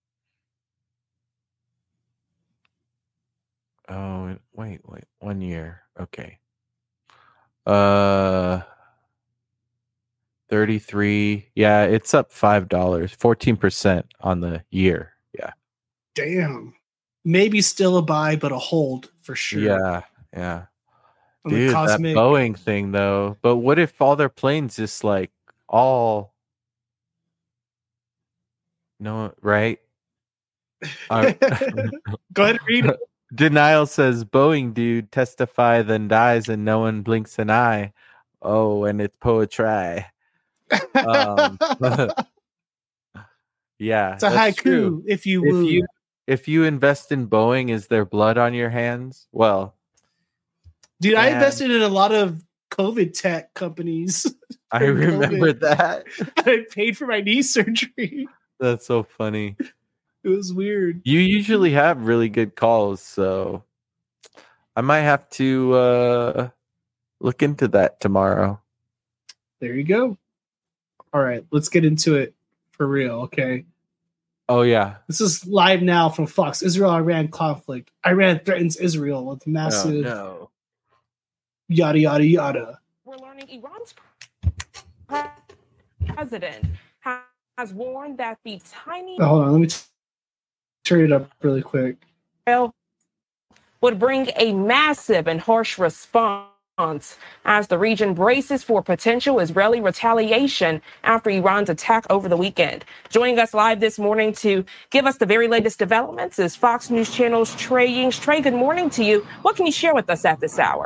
Oh, wait, 1 year. Okay. 33. Yeah, it's up $5, 14% on the year. Yeah. Damn. Maybe still a buy, but a hold for sure. Yeah. Dude, that Boeing thing though. But what if all their planes just like all no, right? Go ahead and read it. Denial says Boeing dude testify then dies and no one blinks an eye. Oh, and it's poetry. Yeah. It's a haiku, true. if you will. If you invest in Boeing, is there blood on your hands? Well, dude, I invested in a lot of COVID tech companies. I remember that. I paid for my knee surgery. That's so funny. It was weird. You usually have really good calls, so I might have to look into that tomorrow. There you go. All right, let's get into it for real, okay? Oh, yeah. This is live now from Fox. Israel-Iran conflict. Iran threatens Israel with massive yada, yada, yada. We're learning Iran's president has warned that the tiny... Oh, hold on, let me turn it up really quick. Would bring a massive and harsh response as the region braces for potential Israeli retaliation after Iran's attack over the weekend. Joining us live this morning to give us the very latest developments is Fox News Channel's Trey Yings. Trey, good morning to you. What can you share with us at this hour?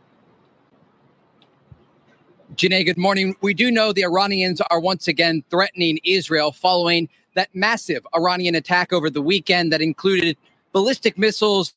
Janae, good morning. We do know the Iranians are once again threatening Israel following that massive Iranian attack over the weekend that included ballistic missiles,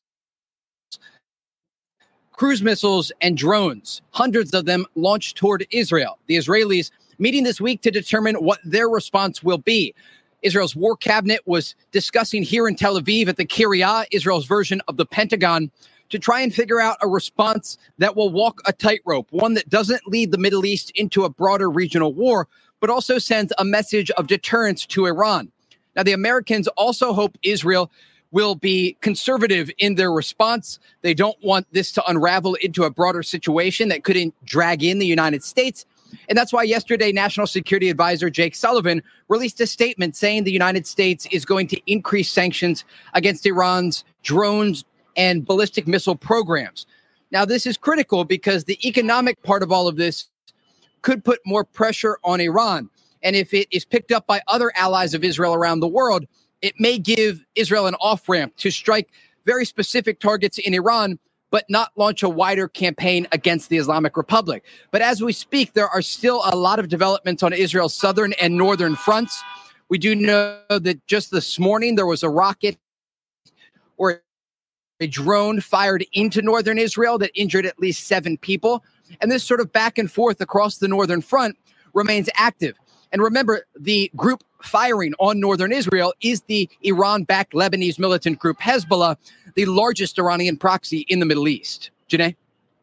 cruise missiles, and drones, hundreds of them launched toward Israel. The Israelis meeting this week to determine what their response will be. Israel's war cabinet was discussing here in Tel Aviv at the Kiryat, Israel's version of the Pentagon, to try and figure out a response that will walk a tightrope, one that doesn't lead the Middle East into a broader regional war, but also sends a message of deterrence to Iran. Now, the Americans also hope Israel will be conservative in their response. They don't want this to unravel into a broader situation that could drag in the United States. And that's why yesterday, National Security Advisor Jake Sullivan released a statement saying the United States is going to increase sanctions against Iran's drones and ballistic missile programs. Now, this is critical because the economic part of all of this could put more pressure on Iran. And if it is picked up by other allies of Israel around the world, it may give Israel an off-ramp to strike very specific targets in Iran, but not launch a wider campaign against the Islamic Republic. But as we speak, there are still a lot of developments on Israel's southern and northern fronts. We do know that just this morning there was a rocket or a drone fired into northern Israel that injured at least 7 people. And this sort of back and forth across the northern front remains active. And remember, the group firing on northern Israel is the Iran-backed Lebanese militant group Hezbollah, the largest Iranian proxy in the Middle East. Janae?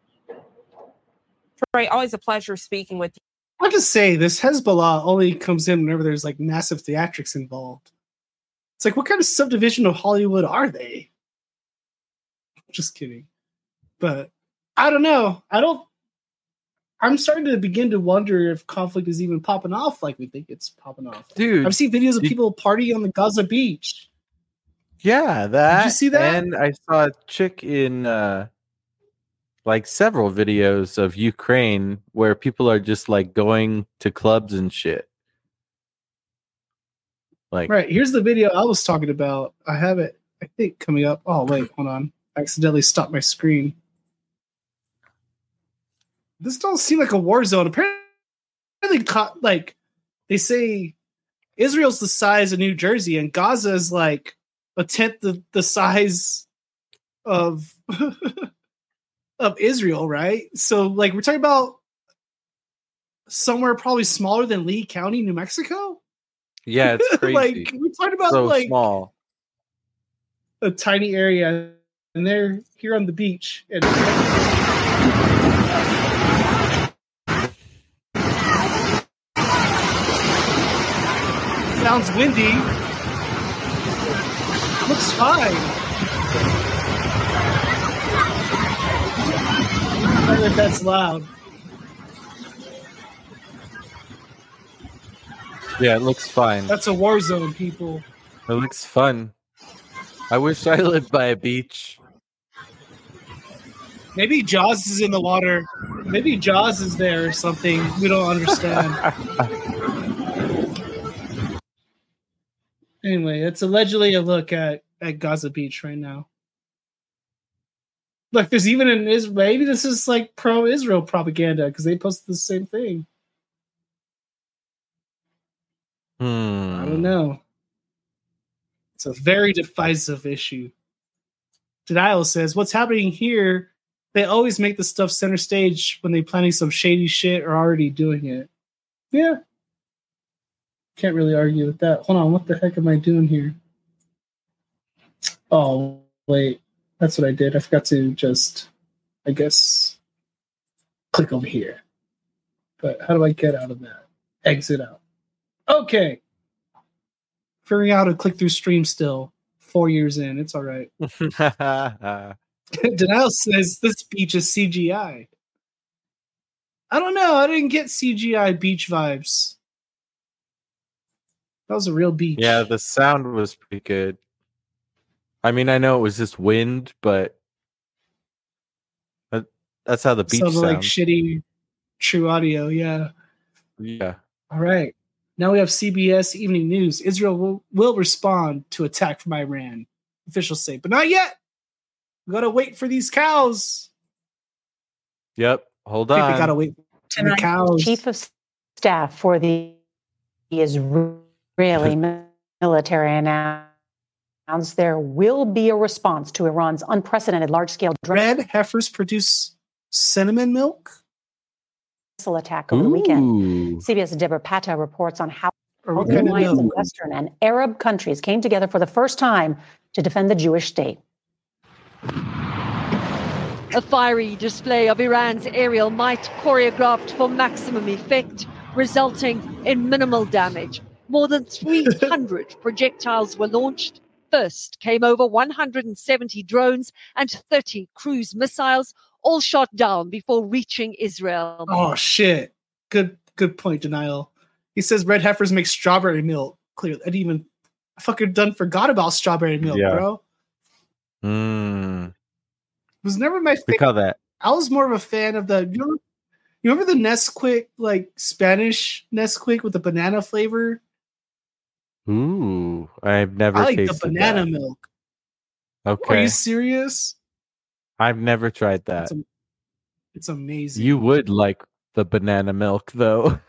Troy, always a pleasure speaking with you. I'll just say this Hezbollah only comes in whenever there's like massive theatrics involved. It's like, what kind of subdivision of Hollywood are they? Just kidding. But I don't know. I'm starting to begin to wonder if conflict is even popping off like we think it's popping off. Dude, I've seen videos of people partying on the Gaza beach. Yeah, that. Did you see that? And I saw a chick in like several videos of Ukraine where people are just like going to clubs and shit. Like, right, here's the video I was talking about. I have it, I think, coming up. Oh, wait, hold on. I accidentally stopped my screen. This doesn't seem like a war zone. Apparently, like, they say Israel's the size of New Jersey, and Gaza is like a tenth the size of of Israel, right? So, like, we're talking about somewhere probably smaller than Lee County, New Mexico. Yeah, it's crazy. Like, we're talking about so like small, a tiny area, and they're here on the beach. And sounds windy. Looks fine. I don't know if that's loud. yeah, it looks fine. That's a war zone, people. It looks fun. I wish I lived by a beach. Maybe Jaws is in the water. Maybe Jaws is there or something. We don't understand. Anyway, it's allegedly a look at Gaza Beach right now. Look, there's even an Israel. Maybe this is like pro-Israel propaganda because they posted the same thing. I don't know. It's a very divisive issue. Denial says, what's happening here, they always make the stuff center stage when they're planning some shady shit or already doing it. Yeah. Can't really argue with that. Hold on, what the heck am I doing here? Oh, wait. That's what I did. I forgot to just, I guess, click over here. But how do I get out of that? Exit out. Okay. Figuring out how to click through stream still. 4 years in. It's all right. Denial says this beach is CGI. I don't know. I didn't get CGI beach vibes. That was a real beach. Yeah, the sound was pretty good. I mean, I know it was just wind, but that's how the beach sounds. Like shitty true audio, yeah. Yeah. All right. Now we have CBS Evening News. Israel will respond to attack from Iran. Officials say, but not yet. We gotta wait for these cows. Yep. Hold on. We gotta wait for the cows. Chief of Staff for the Israeli military announced there will be a response to Iran's unprecedented large-scale red heifers produce cinnamon milk. Attack over the weekend. CBS Deborah Patta reports on how Western and Arab countries came together for the first time to defend the Jewish state. A fiery display of Iran's aerial might choreographed for maximum effect, resulting in minimal damage. More than 300 projectiles were launched. First came over 170 drones and 30 cruise missiles, all shot down before reaching Israel. Oh, shit. Good point, Denial. He says red heifers make strawberry milk. Clearly, I fucking forgot about strawberry milk, bro. It was never my favorite. We call that I was more of a fan of you remember the Nesquik, like Spanish Nesquik with the banana flavor? Ooh, I've never I like tasted the banana that. milk. Okay. Are you serious? I've never tried that. It's amazing. You would like the banana milk, though.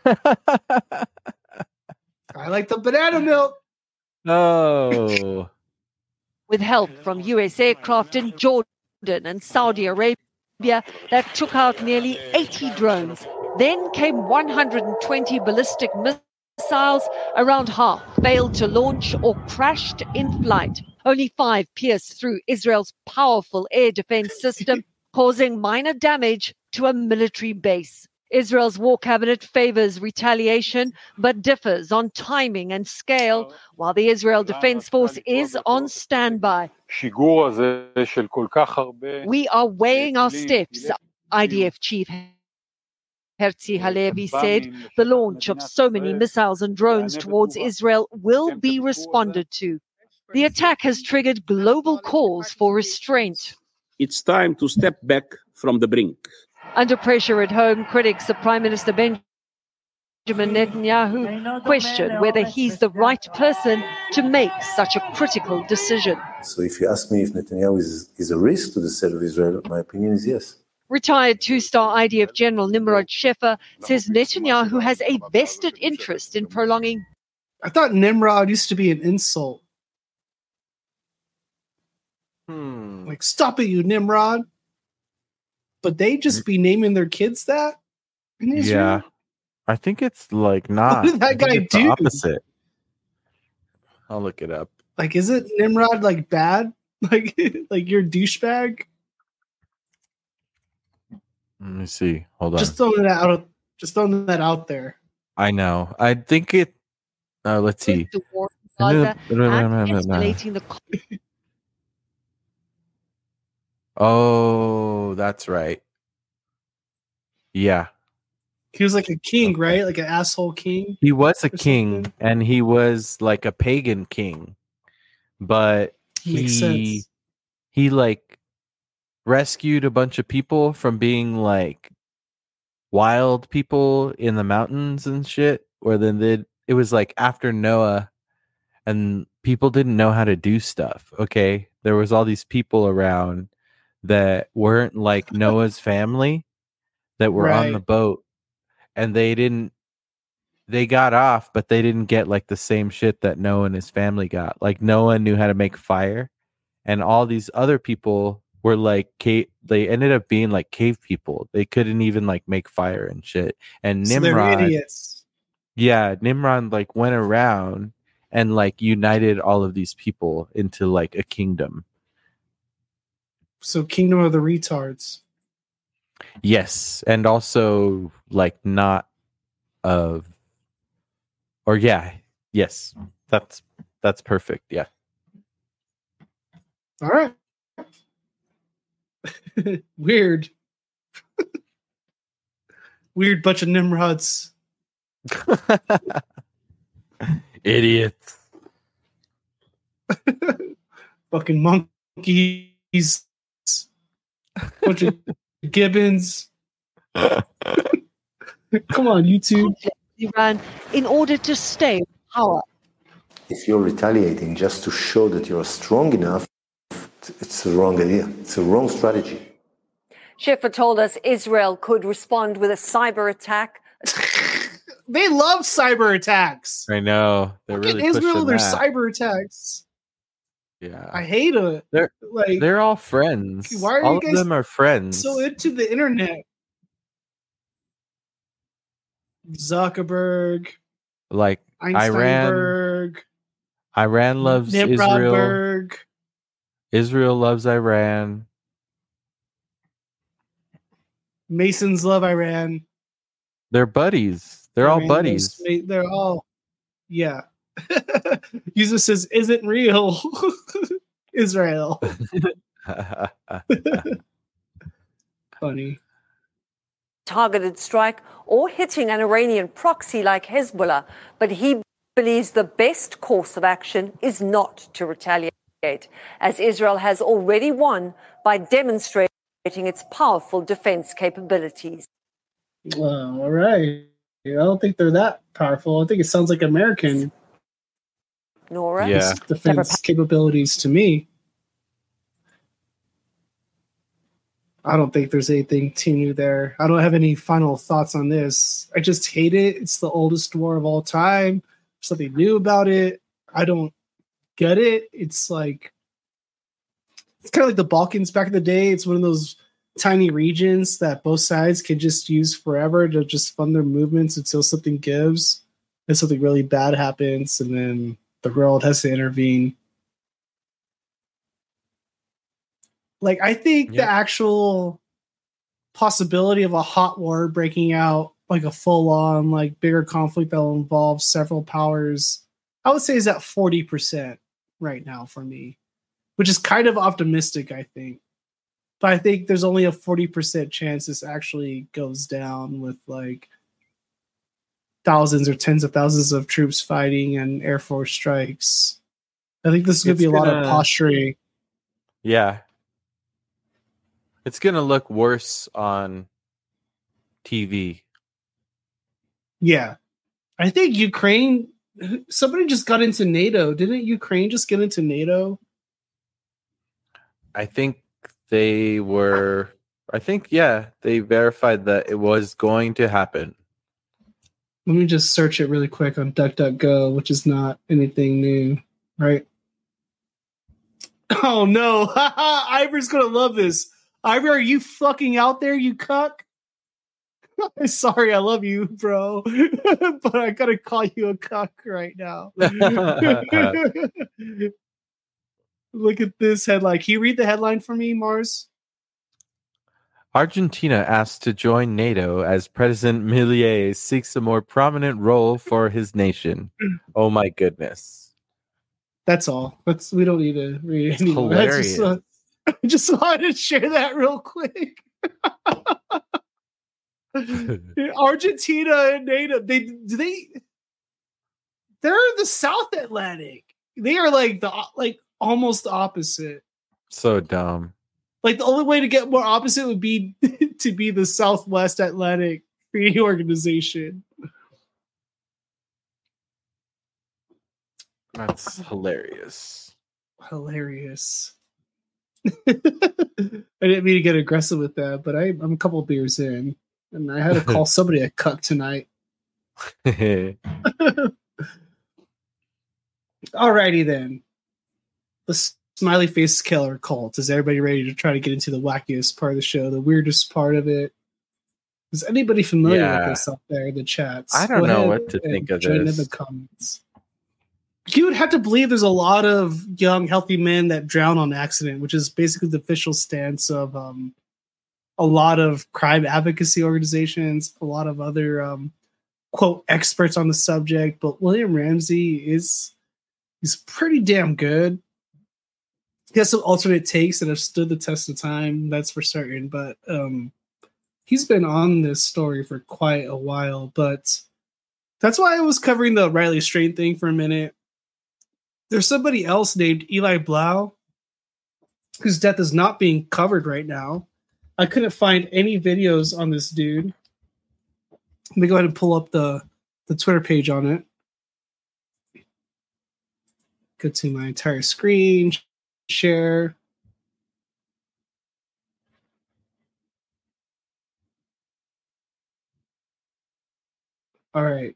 I like the banana milk. Oh. With help from US aircraft in Jordan and Saudi Arabia that took out nearly 80 drones. Then came 120 ballistic missiles. Around half failed to launch or crashed in flight. Only 5 pierced through Israel's powerful air defense system, causing minor damage to a military base. Israel's war cabinet favors retaliation, but differs on timing and scale, while the Israel Defense Force is on standby. We are weighing our steps, IDF Chief Herzi Halevi said. The launch of so many missiles and drones towards Israel will be responded to. The attack has triggered global calls for restraint. It's time to step back from the brink. Under pressure at home, critics of Prime Minister Benjamin Netanyahu question whether he's the right person to make such a critical decision. So if you ask me if Netanyahu is a risk to the state of Israel, my opinion is yes. Retired two-star IDF General Nimrod Shefa says Netanyahu has a vested interest in prolonging. I thought Nimrod used to be an insult. Like, stop it, you Nimrod. But they just be naming their kids that in Israel? Yeah. I think it's like not. What did that guy do? The opposite. I'll look it up. Like, is it Nimrod like bad? Like you're a douchebag? Let me see. Hold on. Just throwing that out there. I know. I think it. Let's see. Oh, that's right. Yeah. He was like a king, right? Like an asshole king. He was a king, and he was like a pagan king. But he like rescued a bunch of people from being like wild people in the mountains and shit. Or then it was like after Noah, and people didn't know how to do stuff. Okay, there was all these people around that weren't like Noah's family that were on the boat, and they got off, but they didn't get like the same shit that Noah and his family got. Like Noah knew how to make fire, and all these other people were like they ended up being like cave people. They couldn't even like make fire and shit. And Nimrod, they're idiots. Yeah, Nimrod like went around and like united all of these people into like a kingdom. So Kingdom of the Retards. Yes, and also like not of, or yeah, yes, that's perfect. Yeah. All right. Weird. Weird bunch of Nimrods. Idiots. Fucking monkeys. Bunch of gibbons. Come on, YouTube. Iran in order to stay in power. If you're retaliating just to show that you're strong enough, it's the wrong idea. It's a wrong strategy. Schiffer told us Israel could respond with a cyber attack. They love cyber attacks. I know. They're Look really at Israel, their that. cyber attacks. Yeah. I hate it. They're all friends. Why are all you guys of them are friends. so into the internet? Zuckerberg. Like Einsteinberg. Iran loves Israel. Nimrodberg. Israel loves Iran. Masons love Iran. They're buddies. They're all buddies. They're all, yeah. User says, "Isn't real." Israel. Funny. Targeted strike or hitting an Iranian proxy like Hezbollah, but he believes the best course of action is not to retaliate, as Israel has already won by demonstrating its powerful defense capabilities. All right. I don't think they're that powerful. I think it sounds like American defense capabilities to me. I don't think there's anything too new there. I don't have any final thoughts on this. I just hate it. It's the oldest war of all time. There's something new about it. I don't get it. It's like, it's kind of like the Balkans back in the day. It's one of those tiny regions that both sides can just use forever to just fund their movements until something gives and something really bad happens, and then the world has to intervene. Like, I think the actual possibility of a hot war breaking out, like a full-on, like, bigger conflict that will involve several powers, I would say is at 40% right now for me, which is kind of optimistic, I think. But I think there's only a 40% chance this actually goes down with, like, thousands or tens of thousands of troops fighting and Air Force strikes. I think this is going to be a lot of posturing. Yeah. It's going to look worse on TV. Yeah. I think Ukraine, somebody just got into NATO. Didn't Ukraine just get into NATO? I think they verified that it was going to happen. Let me just search it really quick on DuckDuckGo, which is not anything new, right? Oh no. Ivor's going to love this. Ivor, are you fucking out there, you cuck? Sorry, I love you, bro. But I gotta call you a cuck right now. Look at this headline. Can you read the headline for me, Mars? Argentina asked to join NATO as President Milei seeks a more prominent role for his nation. Oh my goodness. That's all. We don't need to read it anymore. Hilarious. I just wanted to share that real quick. Argentina and NATO, they're the South Atlantic. They are like almost opposite. So dumb. Like, the only way to get more opposite would be to be the Southwest Atlantic Treaty Organization. That's hilarious. Hilarious. I didn't mean to get aggressive with that, but I'm a couple beers in, and I had to call somebody a cuck tonight. Alrighty then. The smiley face killer cult. Is everybody ready to try to get into the wackiest part of the show, the weirdest part of it? Is anybody familiar with this up there in the chats? I don't know what to think of this. In the comments. You would have to believe there's a lot of young, healthy men that drown on accident, which is basically the official stance of a lot of crime advocacy organizations, a lot of other quote experts on the subject. But William Ramsey he's pretty damn good. He has some alternate takes that have stood the test of time, that's for certain. But he's been on this story for quite a while. But that's why I was covering the Riley Strain thing for a minute. There's somebody else named Eli Blau whose death is not being covered right now. I couldn't find any videos on this dude. Let me go ahead and pull up the Twitter page on it. Go to my entire screen, share. All right.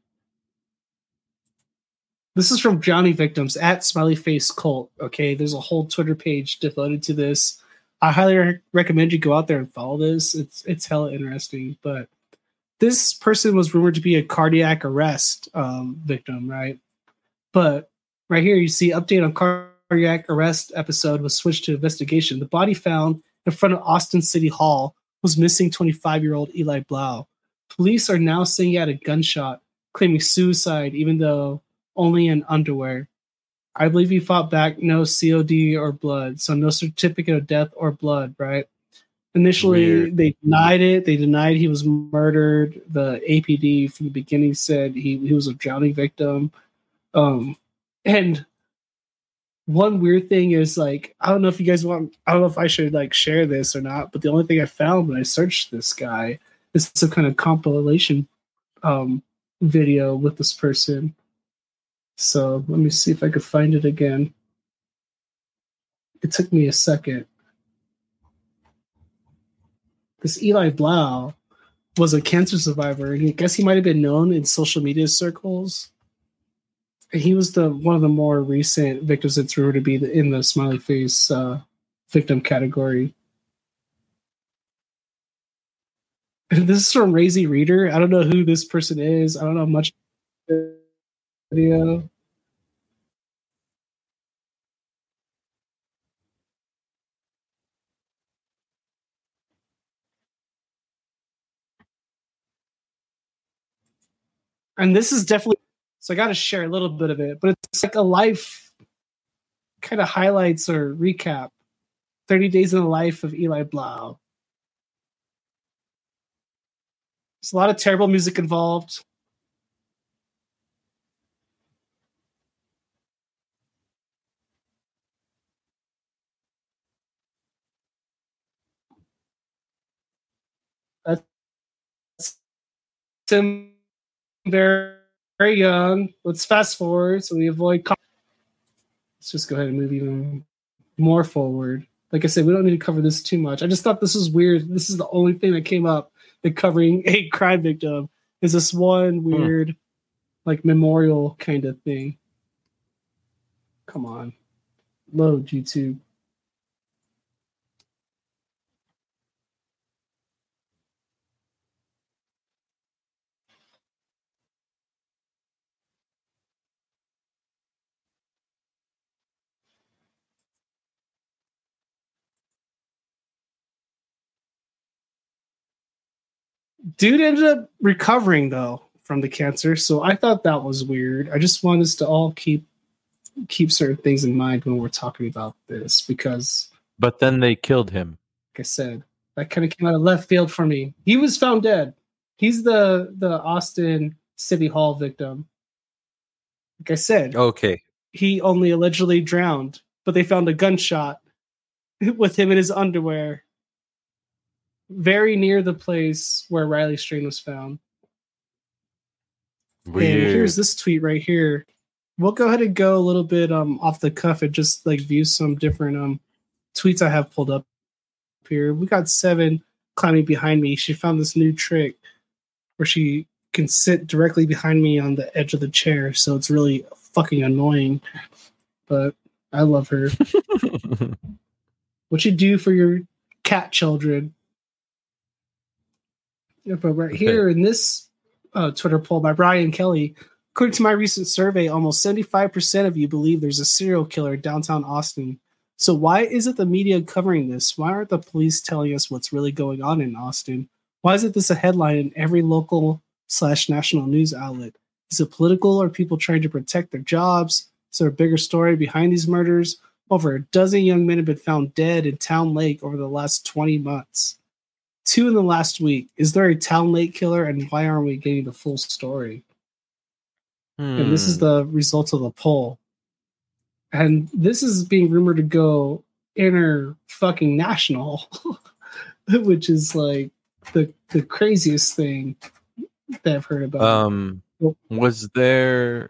This is from Johnny Victims at Smiley Face Cult. Okay, there's a whole Twitter page devoted to this. I highly recommend you go out there and follow this. It's hella interesting. But this person was rumored to be a cardiac arrest victim, right? But right here you see update on cardiac arrest episode was switched to investigation. The body found in front of Austin City Hall was missing 25-year-old Eli Blau. Police are now saying he had a gunshot, claiming suicide, even though only in underwear. I believe he fought back, no COD or blood, so no certificate of death or blood, right? Initially, They denied it. They denied he was murdered. The APD from the beginning said he was a drowning victim. And one weird thing is like, I don't know if you guys want, I don't know if I should like share this or not, but the only thing I found when I searched this guy is some kind of compilation video with this person. So let me see if I could find it again. It took me a second. This Eli Blau was a cancer survivor. I guess he might have been known in social media circles. He was one of the more recent victims that's rumored to be in the smiley face victim category. And this is from Razy Reader. I don't know who this person is. I don't know much video. And this is definitely, so I got to share a little bit of it, but it's like a life kind of highlights or recap. 30 days in the life of Eli Blau. There's a lot of terrible music involved. That's him very, very young. Let's fast forward so we avoid. Let's just go ahead and move even more forward. Like I said, we don't need to cover this too much. I just thought this was weird. This is the only thing that came up that covering a crime victim is this one weird, like memorial kind of thing. Come on, load YouTube. Dude ended up recovering though from the cancer, so I thought that was weird. I just want us to all keep certain things in mind when we're talking about this, because. But then they killed him. Like I said, that kind of came out of left field for me. He was found dead. He's the Austin City Hall victim. Like I said, okay, he only allegedly drowned, but they found a gunshot with him in his underwear. Very near the place where Riley Strain was found. Weird. And here's this tweet right here. We'll go ahead and go a little bit off the cuff and just like view some different tweets I have pulled up here. We got 7 climbing behind me. She found this new trick where she can sit directly behind me on the edge of the chair, so it's really fucking annoying. But I love her. What you do for your cat children? Yeah, but right here in this Twitter poll by Brian Kelly, according to my recent survey, almost 75% of you believe there's a serial killer in downtown Austin. So why isn't the media covering this? Why aren't the police telling us what's really going on in Austin? Why isn't this a headline in every local/national news outlet? Is it political, or people trying to protect their jobs? Is there a bigger story behind these murders? Over a dozen young men have been found dead in Town Lake over the last 20 months. 2 in the last week. Is there a Town Lake killer, and why aren't we getting the full story? And this is the results of the poll. And this is being rumored to go fucking national, which is like the craziest thing that I've heard about. Was there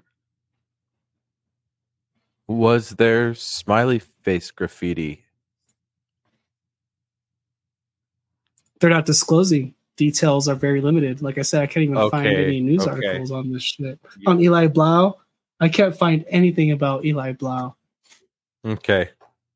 smiley face graffiti? They're not disclosing. Details are very limited. Like I said, I can't even find any news articles on this shit. Yeah. On Eli Blau, I can't find anything about Eli Blau. Okay.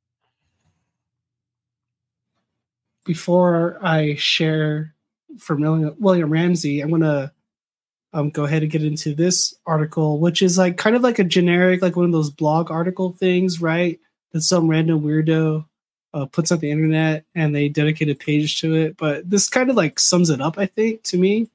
Before I share from William Ramsey, I'm going to go ahead and get into this article, which is like kind of like a generic, like one of those blog article things, right? That some random weirdo puts on the internet and they dedicate a page to it. But this kind of like sums it up, I think, to me.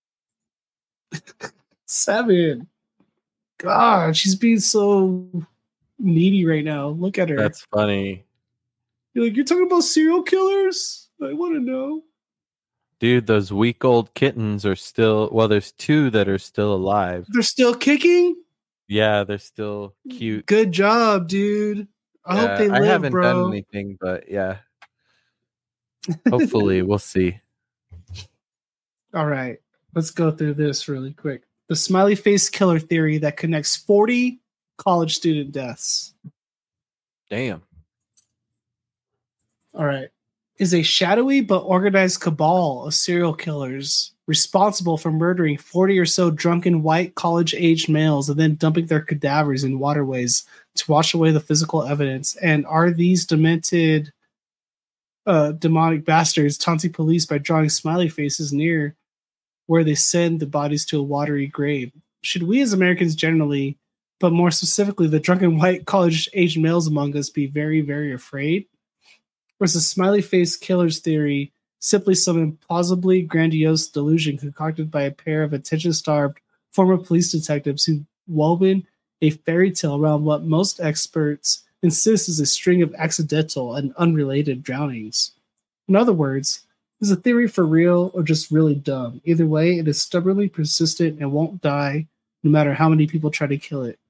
7. God, she's being so needy right now. Look at her. That's funny. You're talking about serial killers? I want to know. Dude, those week-old kittens are still... Well, there's 2 that are still alive. They're still kicking? Yeah, they're still cute. Good job, dude. I hope they live, I haven't bro. done anything, but yeah. Hopefully, we'll see. All right, let's go through this really quick. The smiley face killer theory that connects 40 college student deaths. Damn. All right. Is a shadowy but organized cabal of serial killers responsible for murdering 40 or so drunken white college-aged males and then dumping their cadavers in waterways to wash away the physical evidence? And are these demented demonic bastards taunting police by drawing smiley faces near where they send the bodies to a watery grave? Should we as Americans generally, but more specifically the drunken white college-aged males among us, be very, very afraid? Or is the smiley face killer's theory simply some implausibly grandiose delusion concocted by a pair of attention-starved former police detectives who've woven a fairy tale around what most experts insist is a string of accidental and unrelated drownings? In other words, is the theory for real or just really dumb? Either way, it is stubbornly persistent and won't die no matter how many people try to kill it.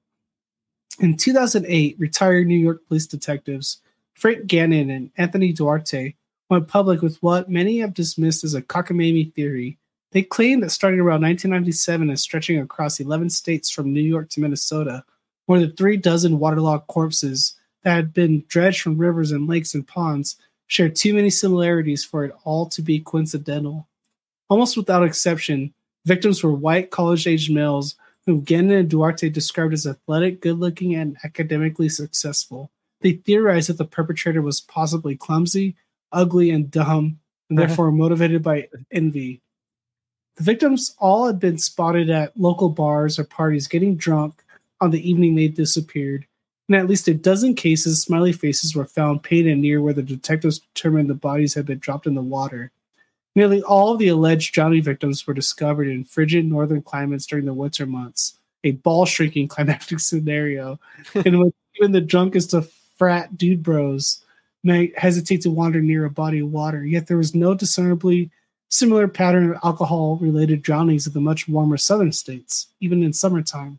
In 2008, retired New York police detectives Frank Gannon and Anthony Duarte went public with what many have dismissed as a cockamamie theory. They claim that starting around 1997 and stretching across 11 states from New York to Minnesota, more than 36 waterlogged corpses that had been dredged from rivers and lakes and ponds shared too many similarities for it all to be coincidental. Almost without exception, victims were white college-aged males whom Gannon and Duarte described as athletic, good-looking, and academically successful. They theorized that the perpetrator was possibly clumsy, ugly, and dumb, and therefore motivated by envy. The victims all had been spotted at local bars or parties getting drunk on the evening they disappeared. In at least a dozen cases, smiley faces were found painted near where the detectives determined the bodies had been dropped in the water. Nearly all of the alleged drowning victims were discovered in frigid northern climates during the winter months, a ball-shrinking climactic scenario in which even the drunkest of frat dude bros might hesitate to wander near a body of water, yet there was no discernibly similar pattern of alcohol-related drownings in the much warmer southern states, even in summertime.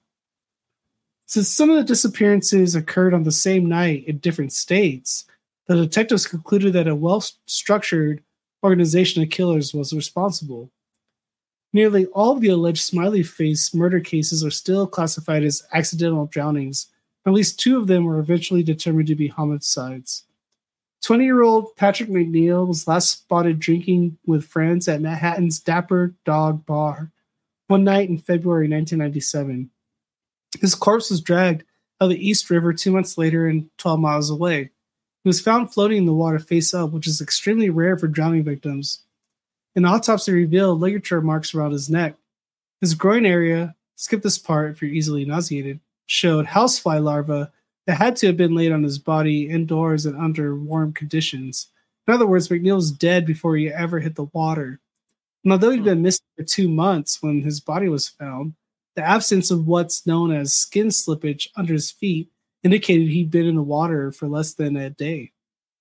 Since some of the disappearances occurred on the same night in different states, the detectives concluded that a well-structured organization of killers was responsible. Nearly all of the alleged smiley face murder cases are still classified as accidental drownings. At least 2 of them were eventually determined to be homicides. 20-year-old Patrick McNeil was last spotted drinking with friends at Manhattan's Dapper Dog Bar one night in February 1997. His corpse was dragged out of the East River 2 months later and 12 miles away. He was found floating in the water face up, which is extremely rare for drowning victims. An autopsy revealed ligature marks around his neck. His groin area, skip this part if you're easily nauseated, showed housefly larvae that had to have been laid on his body indoors and under warm conditions. In other words, McNeil was dead before he ever hit the water. And although he'd been missing for 2 months when his body was found, the absence of what's known as skin slippage under his feet indicated he'd been in the water for less than a day.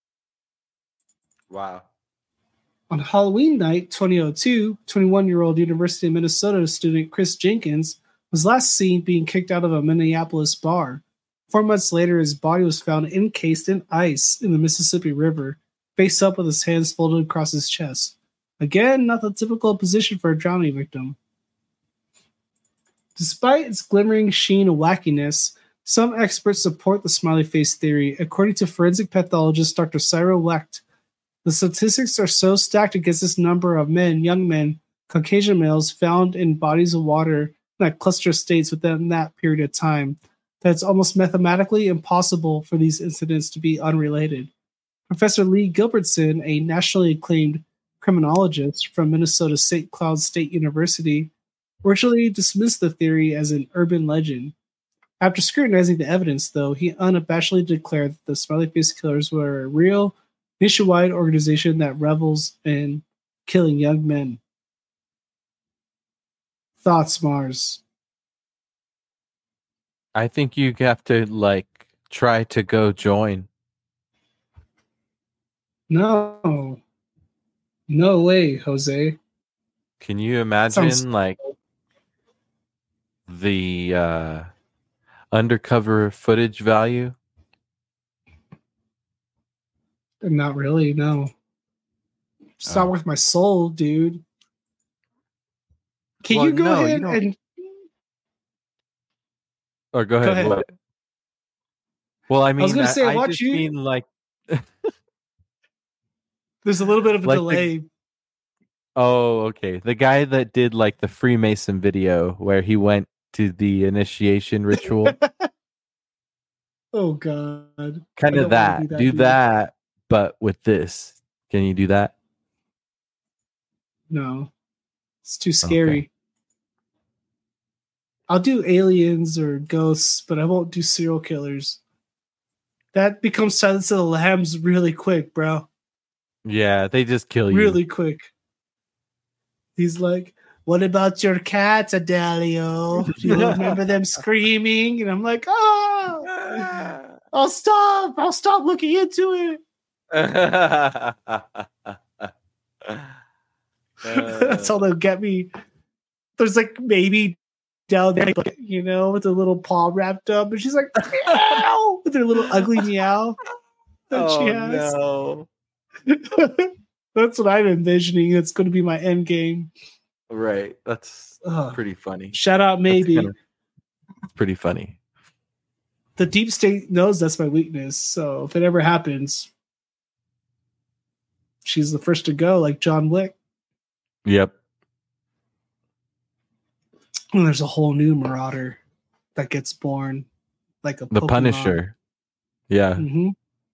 Wow. On Halloween night 2002, 21-year-old University of Minnesota student Chris Jenkins was last seen being kicked out of a Minneapolis bar. 4 months later, his body was found encased in ice in the Mississippi River, face up with his hands folded across his chest. Again, not the typical position for a drowning victim. Despite its glimmering sheen of wackiness, some experts support the smiley face theory. According to forensic pathologist Dr. Cyril Wecht, the statistics are so stacked against this number of men, young men, Caucasian males found in bodies of water in that cluster of states within that period of time that it's almost mathematically impossible for these incidents to be unrelated. Professor Lee Gilbertson, a nationally acclaimed criminologist from Minnesota St. Cloud State University, originally dismissed the theory as an urban legend. After scrutinizing the evidence, though, he unabashedly declared that the smiley face killers were a real, nationwide organization that revels in killing young men. Thoughts, Mars? I think you have to, try to go join. No. No way, Jose. Can you imagine, the undercover footage value? Not really, no. It's not worth my soul, dude. Can you go ahead and... Or go ahead. What? Well, I mean, I was going to say, I just mean like... There's a little bit of a delay. Oh, okay. The guy that did like the Freemason video where he went to the initiation ritual. Oh, God. Kind of that. Do that, but with this. Can you do that? No. It's too scary. Okay. I'll do aliens or ghosts, but I won't do serial killers. That becomes Silence of the Lambs really quick, bro. Yeah, they just kill you. Really quick. He's like, what about your cats, Adelio? Do you remember them screaming? And I'm like, oh, I'll stop. I'll stop looking into it. That's how they'll get me. There's like maybe down there, you know, with a little paw wrapped up. And she's like, meow, with her little ugly meow that she has. No. That's what I'm envisioning. It's going to be my end game. Right. That's pretty funny. Shout out, maybe. It's pretty funny. The deep state knows that's my weakness. So if it ever happens, she's the first to go, like John Wick. Yep. And there's a whole new Marauder that gets born, like the Pokemon. Punisher. Yeah. Mm-hmm.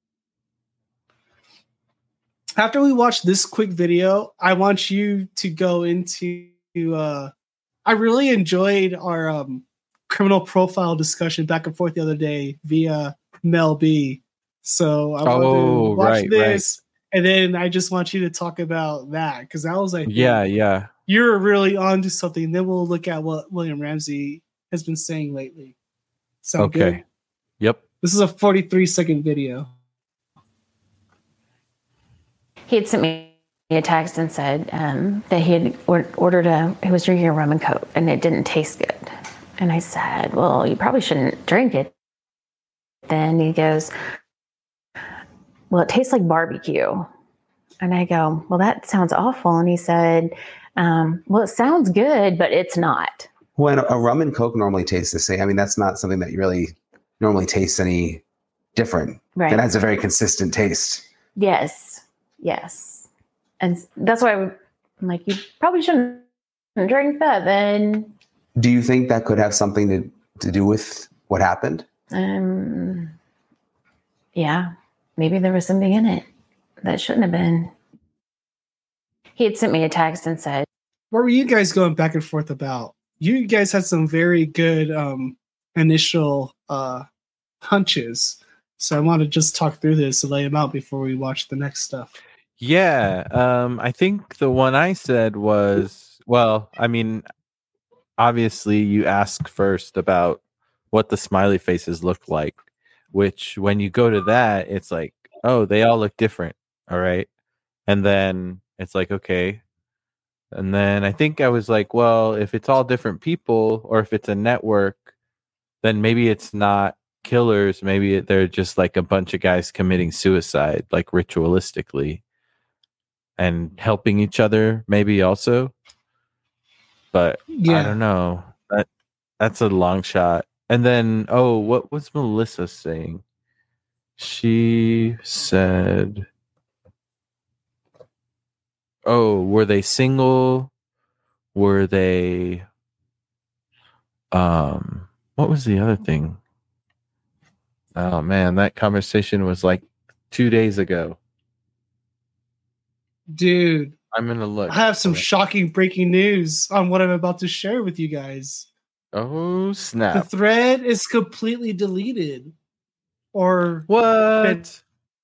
After we watch this quick video, I want you to go into. I really enjoyed our criminal profile discussion back and forth the other day via Mel B. So I want to watch this, and then I just want you to talk about that because that was like, yeah, you're really onto something. Then we'll look at what William Ramsey has been saying lately. Sound good? Yep. This is a 43-second video. He had sent me a text and said that he had ordered he was drinking a rum and coke and it didn't taste good. And I said, well, you probably shouldn't drink it. Then he goes, well, it tastes like barbecue. And I go, well, that sounds awful. And he said, well, it sounds good, but it's not. When a rum and coke normally tastes the same, I mean, that's not something that you really normally tastes any different. Right. It has a very consistent taste. Yes. And that's why I'm like, you probably shouldn't drink that then. Do you think that could have something to do with what happened? Yeah, maybe there was something in it that shouldn't have been. He had sent me a text and said, what were you guys going back and forth about? You guys had some very good initial hunches. So I want to just talk through this and lay them out before we watch the next stuff. Yeah, I think the one I said was, well, I mean, obviously you ask first about what the smiley faces look like, which when you go to that, it's like, oh, they all look different. All right. And then it's like, okay. And then I think I was like, well, if it's all different people or if it's a network, then maybe it's not killers. Maybe they're just like a bunch of guys committing suicide, like ritualistically and helping each other, maybe also. But I don't know. That's a long shot. And then, what was Melissa saying? She said, were they single? Were they, what was the other thing? Oh man, that conversation was like 2 days ago. Dude, I'm going to look. I have some shocking breaking news on what I'm about to share with you guys. Oh, snap. The thread is completely deleted. Or what?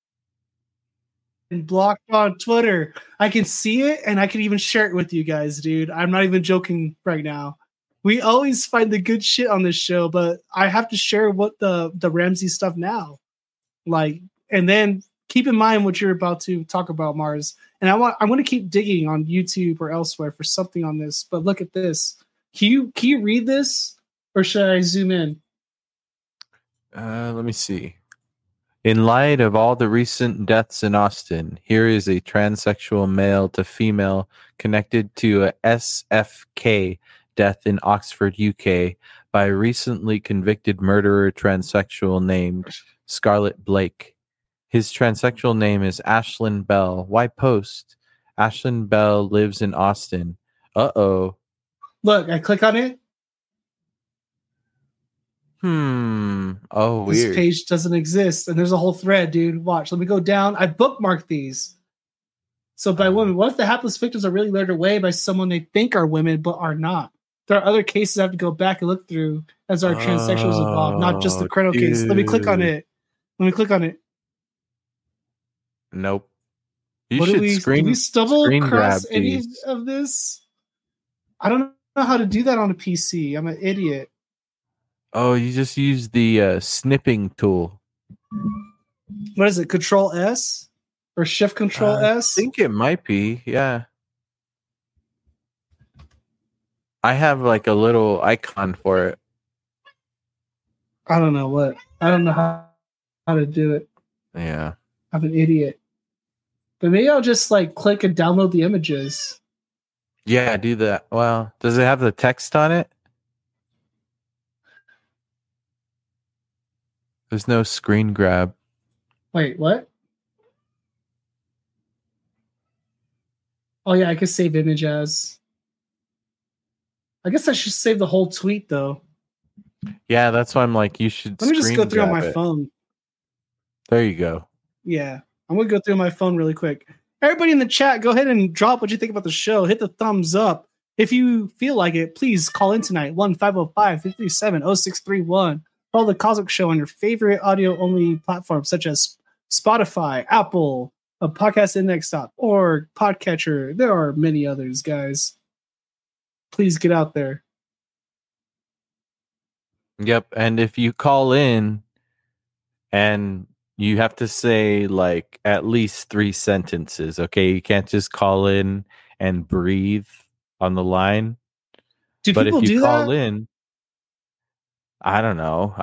And blocked on Twitter. I can see it and I can even share it with you guys, dude. I'm not even joking right now. We always find the good shit on this show, but I have to share what the Ramsey stuff now. Like, and then keep in mind what you're about to talk about, Mars. And I'm going to keep digging on YouTube or elsewhere for something on this. But look at this. Can you read this, or should I zoom in? Let me see. In light of all the recent deaths in Austin, here is a transsexual male to female connected to a SFK death in Oxford, UK, by a recently convicted murderer transsexual named Scarlett Blake. His transsexual name is Ashlyn Bell. Why post? Ashlyn Bell lives in Austin. Uh-oh. Look, I click on it. Oh, this weird. page doesn't exist, and there's a whole thread, dude. Watch. Let me go down. I bookmarked these. So by women, what if the hapless victims are really lured away by someone they think are women but are not? There are other cases I have to go back and look through as our transsexuals involved, not just the Chrono case. Let me click on it. Nope. Do we stumble across any of this? I don't know how to do that on a PC. I'm an idiot. Oh, you just use the snipping tool. What is it? Control S or Shift Control S? I think it might be. Yeah. I have like a little icon for it. I don't know how to do it. Yeah. I'm an idiot. But maybe I'll just like click and download the images. Yeah, do that. Well, does it have the text on it? There's no screen grab. Wait, what? Oh yeah, I could save image as. I guess I should save the whole tweet though. Yeah, that's why I'm like, you should. Let me just go through on my phone. There you go. Yeah, I'm gonna go through my phone really quick. Everybody in the chat, go ahead and drop what you think about the show. Hit the thumbs up. If you feel like it, please call in tonight, 1-505-537-0631. Follow The Cosmic Show on your favorite audio-only platforms, such as Spotify, Apple, podcastindex.org, Podcatcher. There are many others, guys. Please get out there. Yep, and if you call in and you have to say like at least 3 sentences, okay? You can't just call in and breathe on the line. Do but people if you do call that? in, I don't know.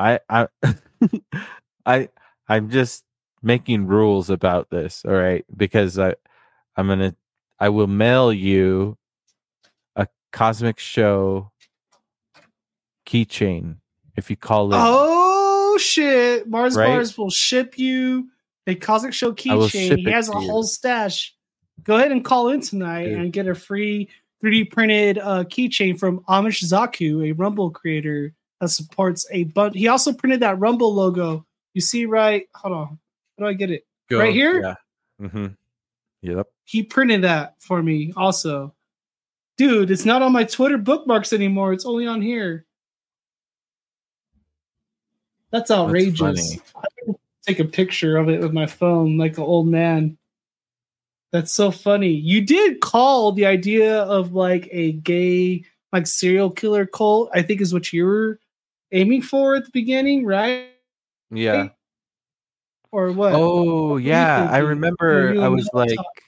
I'm just making rules about this, all right? Because I will mail you a Cosmic Show keychain if you call in. Oh shit! Mars Right? Bars will ship you a Cosmic Show I will keychain. ship He it has a to you. whole stash. Go ahead and call in tonight and get a free 3D printed keychain from Amish Zaku, a Rumble creator that supports a bunch. He also printed that Rumble logo. You see, right? Hold on. How do I get it? Right here? Yeah. Mm-hmm. Yep. He printed that for me also. Dude, it's not on my Twitter bookmarks anymore. It's only on here. That's outrageous. I can take a picture of it with my phone like an old man. That's so funny. You did call the idea of like a gay, like serial killer cult, I think is what you were aiming for at the beginning, right? Yeah. Or what? Oh, What were you yeah. I thinking? remember When you I and was Mel like, talked?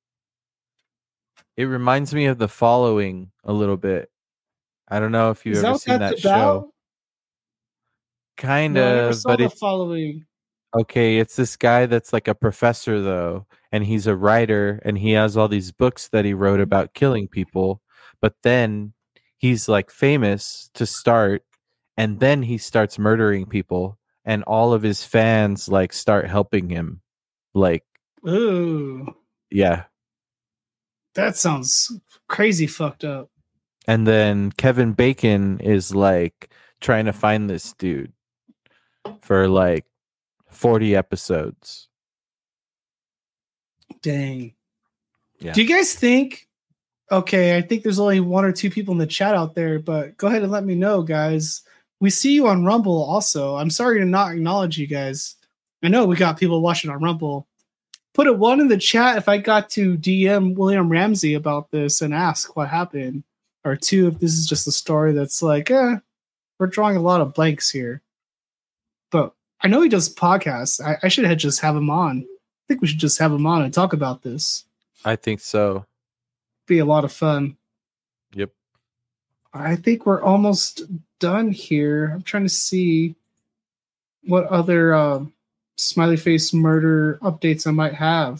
it reminds me of The Following a little bit. I don't know if you've Is that ever what seen that's that about? show. Kind No, I never of, saw but The it's Following. okay. It's this guy that's like a professor, though, and he's a writer, and he has all these books that he wrote about killing people. But then he's like famous to start, and then he starts murdering people, and all of his fans like start helping him. Like, Ooh, yeah. that sounds crazy fucked up. And then Kevin Bacon is like trying to find this dude for like 40 episodes. Dang. Yeah. Do you guys think? Okay, I think there's only 1 or 2 people in the chat out there, but go ahead and let me know, guys. We see you on Rumble also. I'm sorry to not acknowledge you guys. I know we got people watching on Rumble. Put a 1 in the chat if I got to DM William Ramsey about this and ask what happened. Or 2 if this is just a story that's like, we're drawing a lot of blanks here. But I know he does podcasts. I should just have him on. I think we should just have him on and talk about this. I think so. Be a lot of fun. Yep. I think we're almost done here. I'm trying to see what other smiley face murder updates I might have.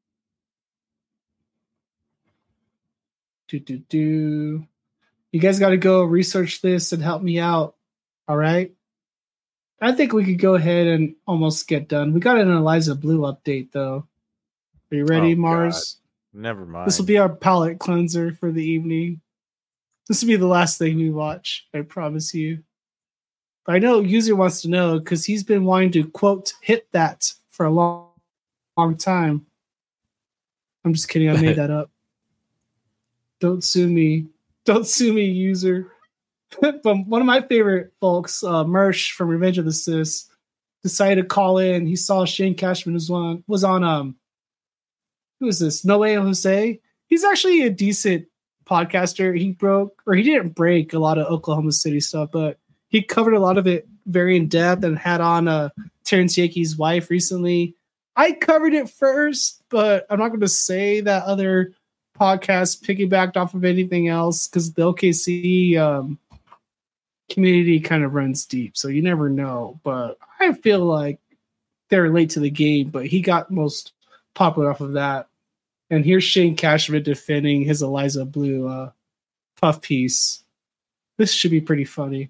You guys got to go research this and help me out. All right. I think we could go ahead and almost get done. We got an Eliza Blue update though. Are you ready, Mars? God. Never mind. This will be our palate cleanser for the evening. This will be the last thing we watch. I promise you. But I know User wants to know because he's been wanting to quote hit that for a long time. I'm just kidding. I made that up. Don't sue me. Don't sue me, User. But one of my favorite folks, Mersh from Revenge of the Sis, decided to call in. He saw Shane Cashman was on who is this? No Way Jose. He's actually a decent podcaster. He didn't break a lot of Oklahoma City stuff, but he covered a lot of it very in depth and had on Terrence Yakee's wife recently. I covered it first, but I'm not going to say that other podcasts piggybacked off of anything else because the OKC community kind of runs deep, so you never know. But I feel like they're late to the game, but he got most popular off of that. And here's Shane Cashman defending his Eliza Blue puff piece. This should be pretty funny.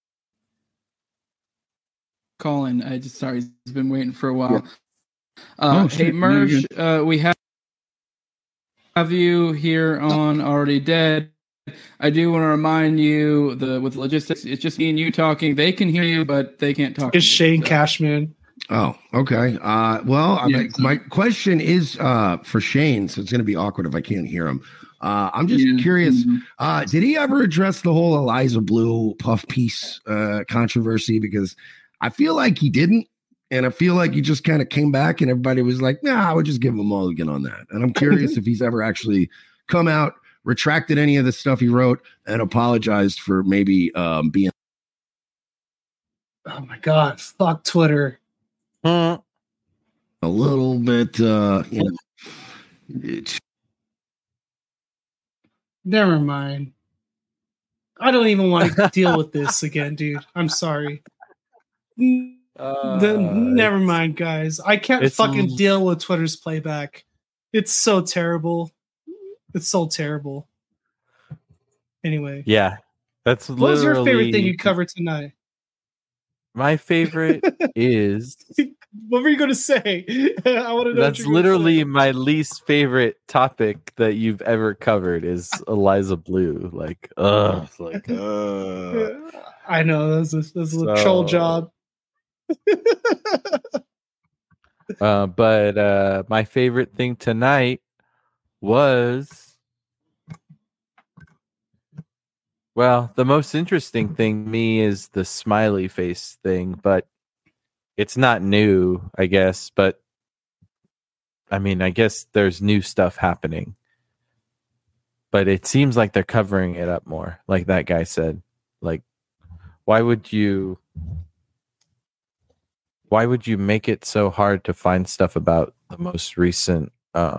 Colin, sorry, he's been waiting for a while. Yeah. Hey, Merge, we have you here on Already Dead. I do want to remind you with logistics, it's just me and you talking. They can hear you, but they can't talk. It's Shane Cashman. Oh, okay. My question is for Shane, so it's going to be awkward if I can't hear him. I'm just curious. Did he ever address the whole Eliza Blue puff piece controversy? Because I feel like he didn't, and I feel like he just kind of came back and everybody was like, nah, I would just give him a mulligan on that. And I'm curious if he's ever actually come out, retracted any of the stuff he wrote, and apologized for maybe being. Oh my God, fuck Twitter. A little bit, Never mind. I don't even want to deal with this again, dude. I'm sorry. Never mind, guys. I can't fucking deal with Twitter's playback. It's so terrible. It's so terrible. Anyway. Yeah. What was your favorite thing you covered tonight? My favorite is... What were you going to say? I want to know. That's literally my least favorite topic that you've ever covered is Eliza Blue. Like, it's like, I know. That's a troll job. But my favorite thing tonight was... Well, the most interesting thing to me is the smiley face thing, but it's not new, I guess. But I mean, I guess there's new stuff happening, but it seems like they're covering it up more. Like that guy said, like, why would you make it so hard to find stuff about the most recent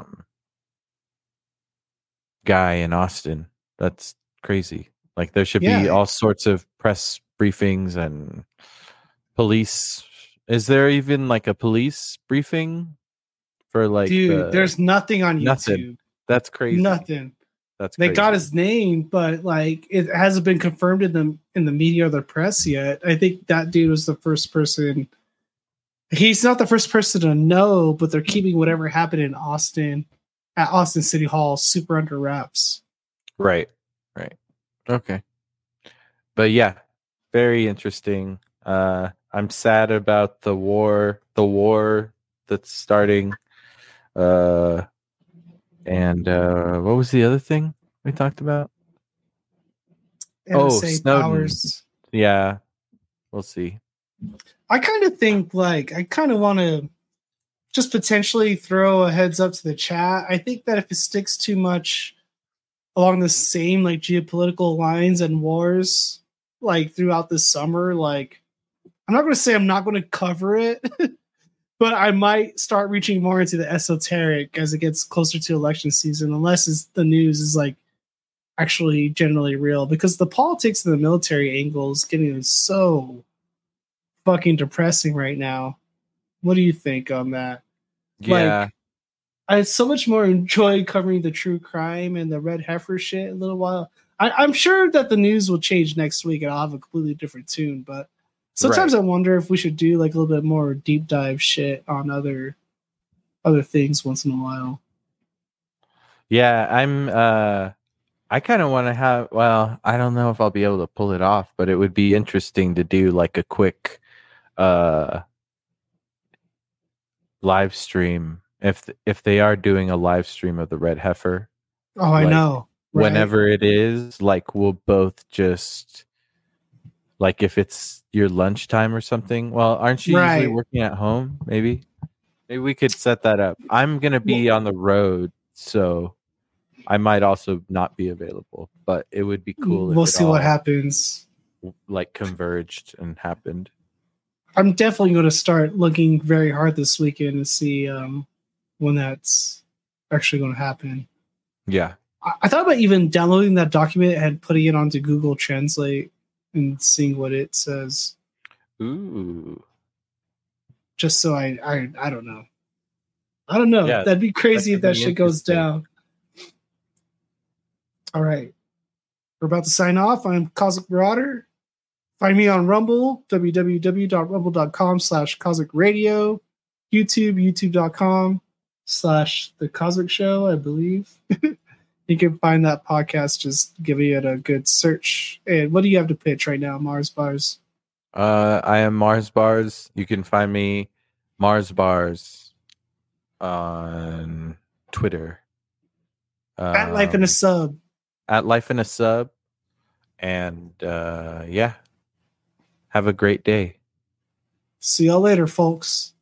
guy in Austin? That's crazy. Like there should be all sorts of press briefings and police. Is there even like a police briefing for like? Dude, there's nothing on YouTube. Nothing. That's crazy. Nothing. That's they crazy. got his name, but like it hasn't been confirmed in the media or the press yet. I think that dude was the first person. He's not the first person to know, but they're keeping whatever happened in Austin at Austin City Hall super under wraps. Right. Okay. But yeah, very interesting. I'm sad about the war that's starting. And what was the other thing we talked about? NSA Snowden. powers. Yeah, we'll see. I kind of think I kind of want to just potentially throw a heads up to the chat. I think that if it sticks too much along the same like geopolitical lines and wars like throughout the summer, like I'm not going to say I'm not going to cover it, but I might start reaching more into the esoteric as it gets closer to election season, unless the news is like actually generally real, because the politics and the military angle is getting so fucking depressing right now. What do you think on that? Yeah. Like, I had so much more enjoy covering the true crime and the red heifer shit a little while. I'm sure that the news will change next week and I'll have a completely different tune, but sometimes I wonder if we should do like a little bit more deep dive shit on other things once in a while. Yeah, I kind of want to have, well, I don't know if I'll be able to pull it off, but it would be interesting to do like a quick live stream if they are doing a live stream of the red heifer. Oh, I know. Right. Whenever it is, like we'll both just like if it's your lunchtime or something. Well, aren't you usually working at home? Maybe we could set that up. I'm gonna be on the road, so I might also not be available. But it would be cool. We'll see what happens. Like converged and happened. I'm definitely going to start looking very hard this weekend and see when that's actually going to happen. Yeah. I thought about even downloading that document and putting it onto Google Translate and seeing what it says. Ooh. Just so I don't know. I don't know. Yeah, that'd be crazy if that shit goes down. All right. We're about to sign off. I'm Cosmic Marauder. Find me on Rumble, www.rumble.com/CosmicRadio, YouTube, youtube.com/The Cosmic Show, I believe. You can find that podcast, just giving it a good search. And what do you have to pitch right now, Mars Bars? I am Mars Bars. You can find me Mars Bars on Twitter. At Life in a Sub. At Life in a Sub. And yeah. Have a great day. See y'all later, folks.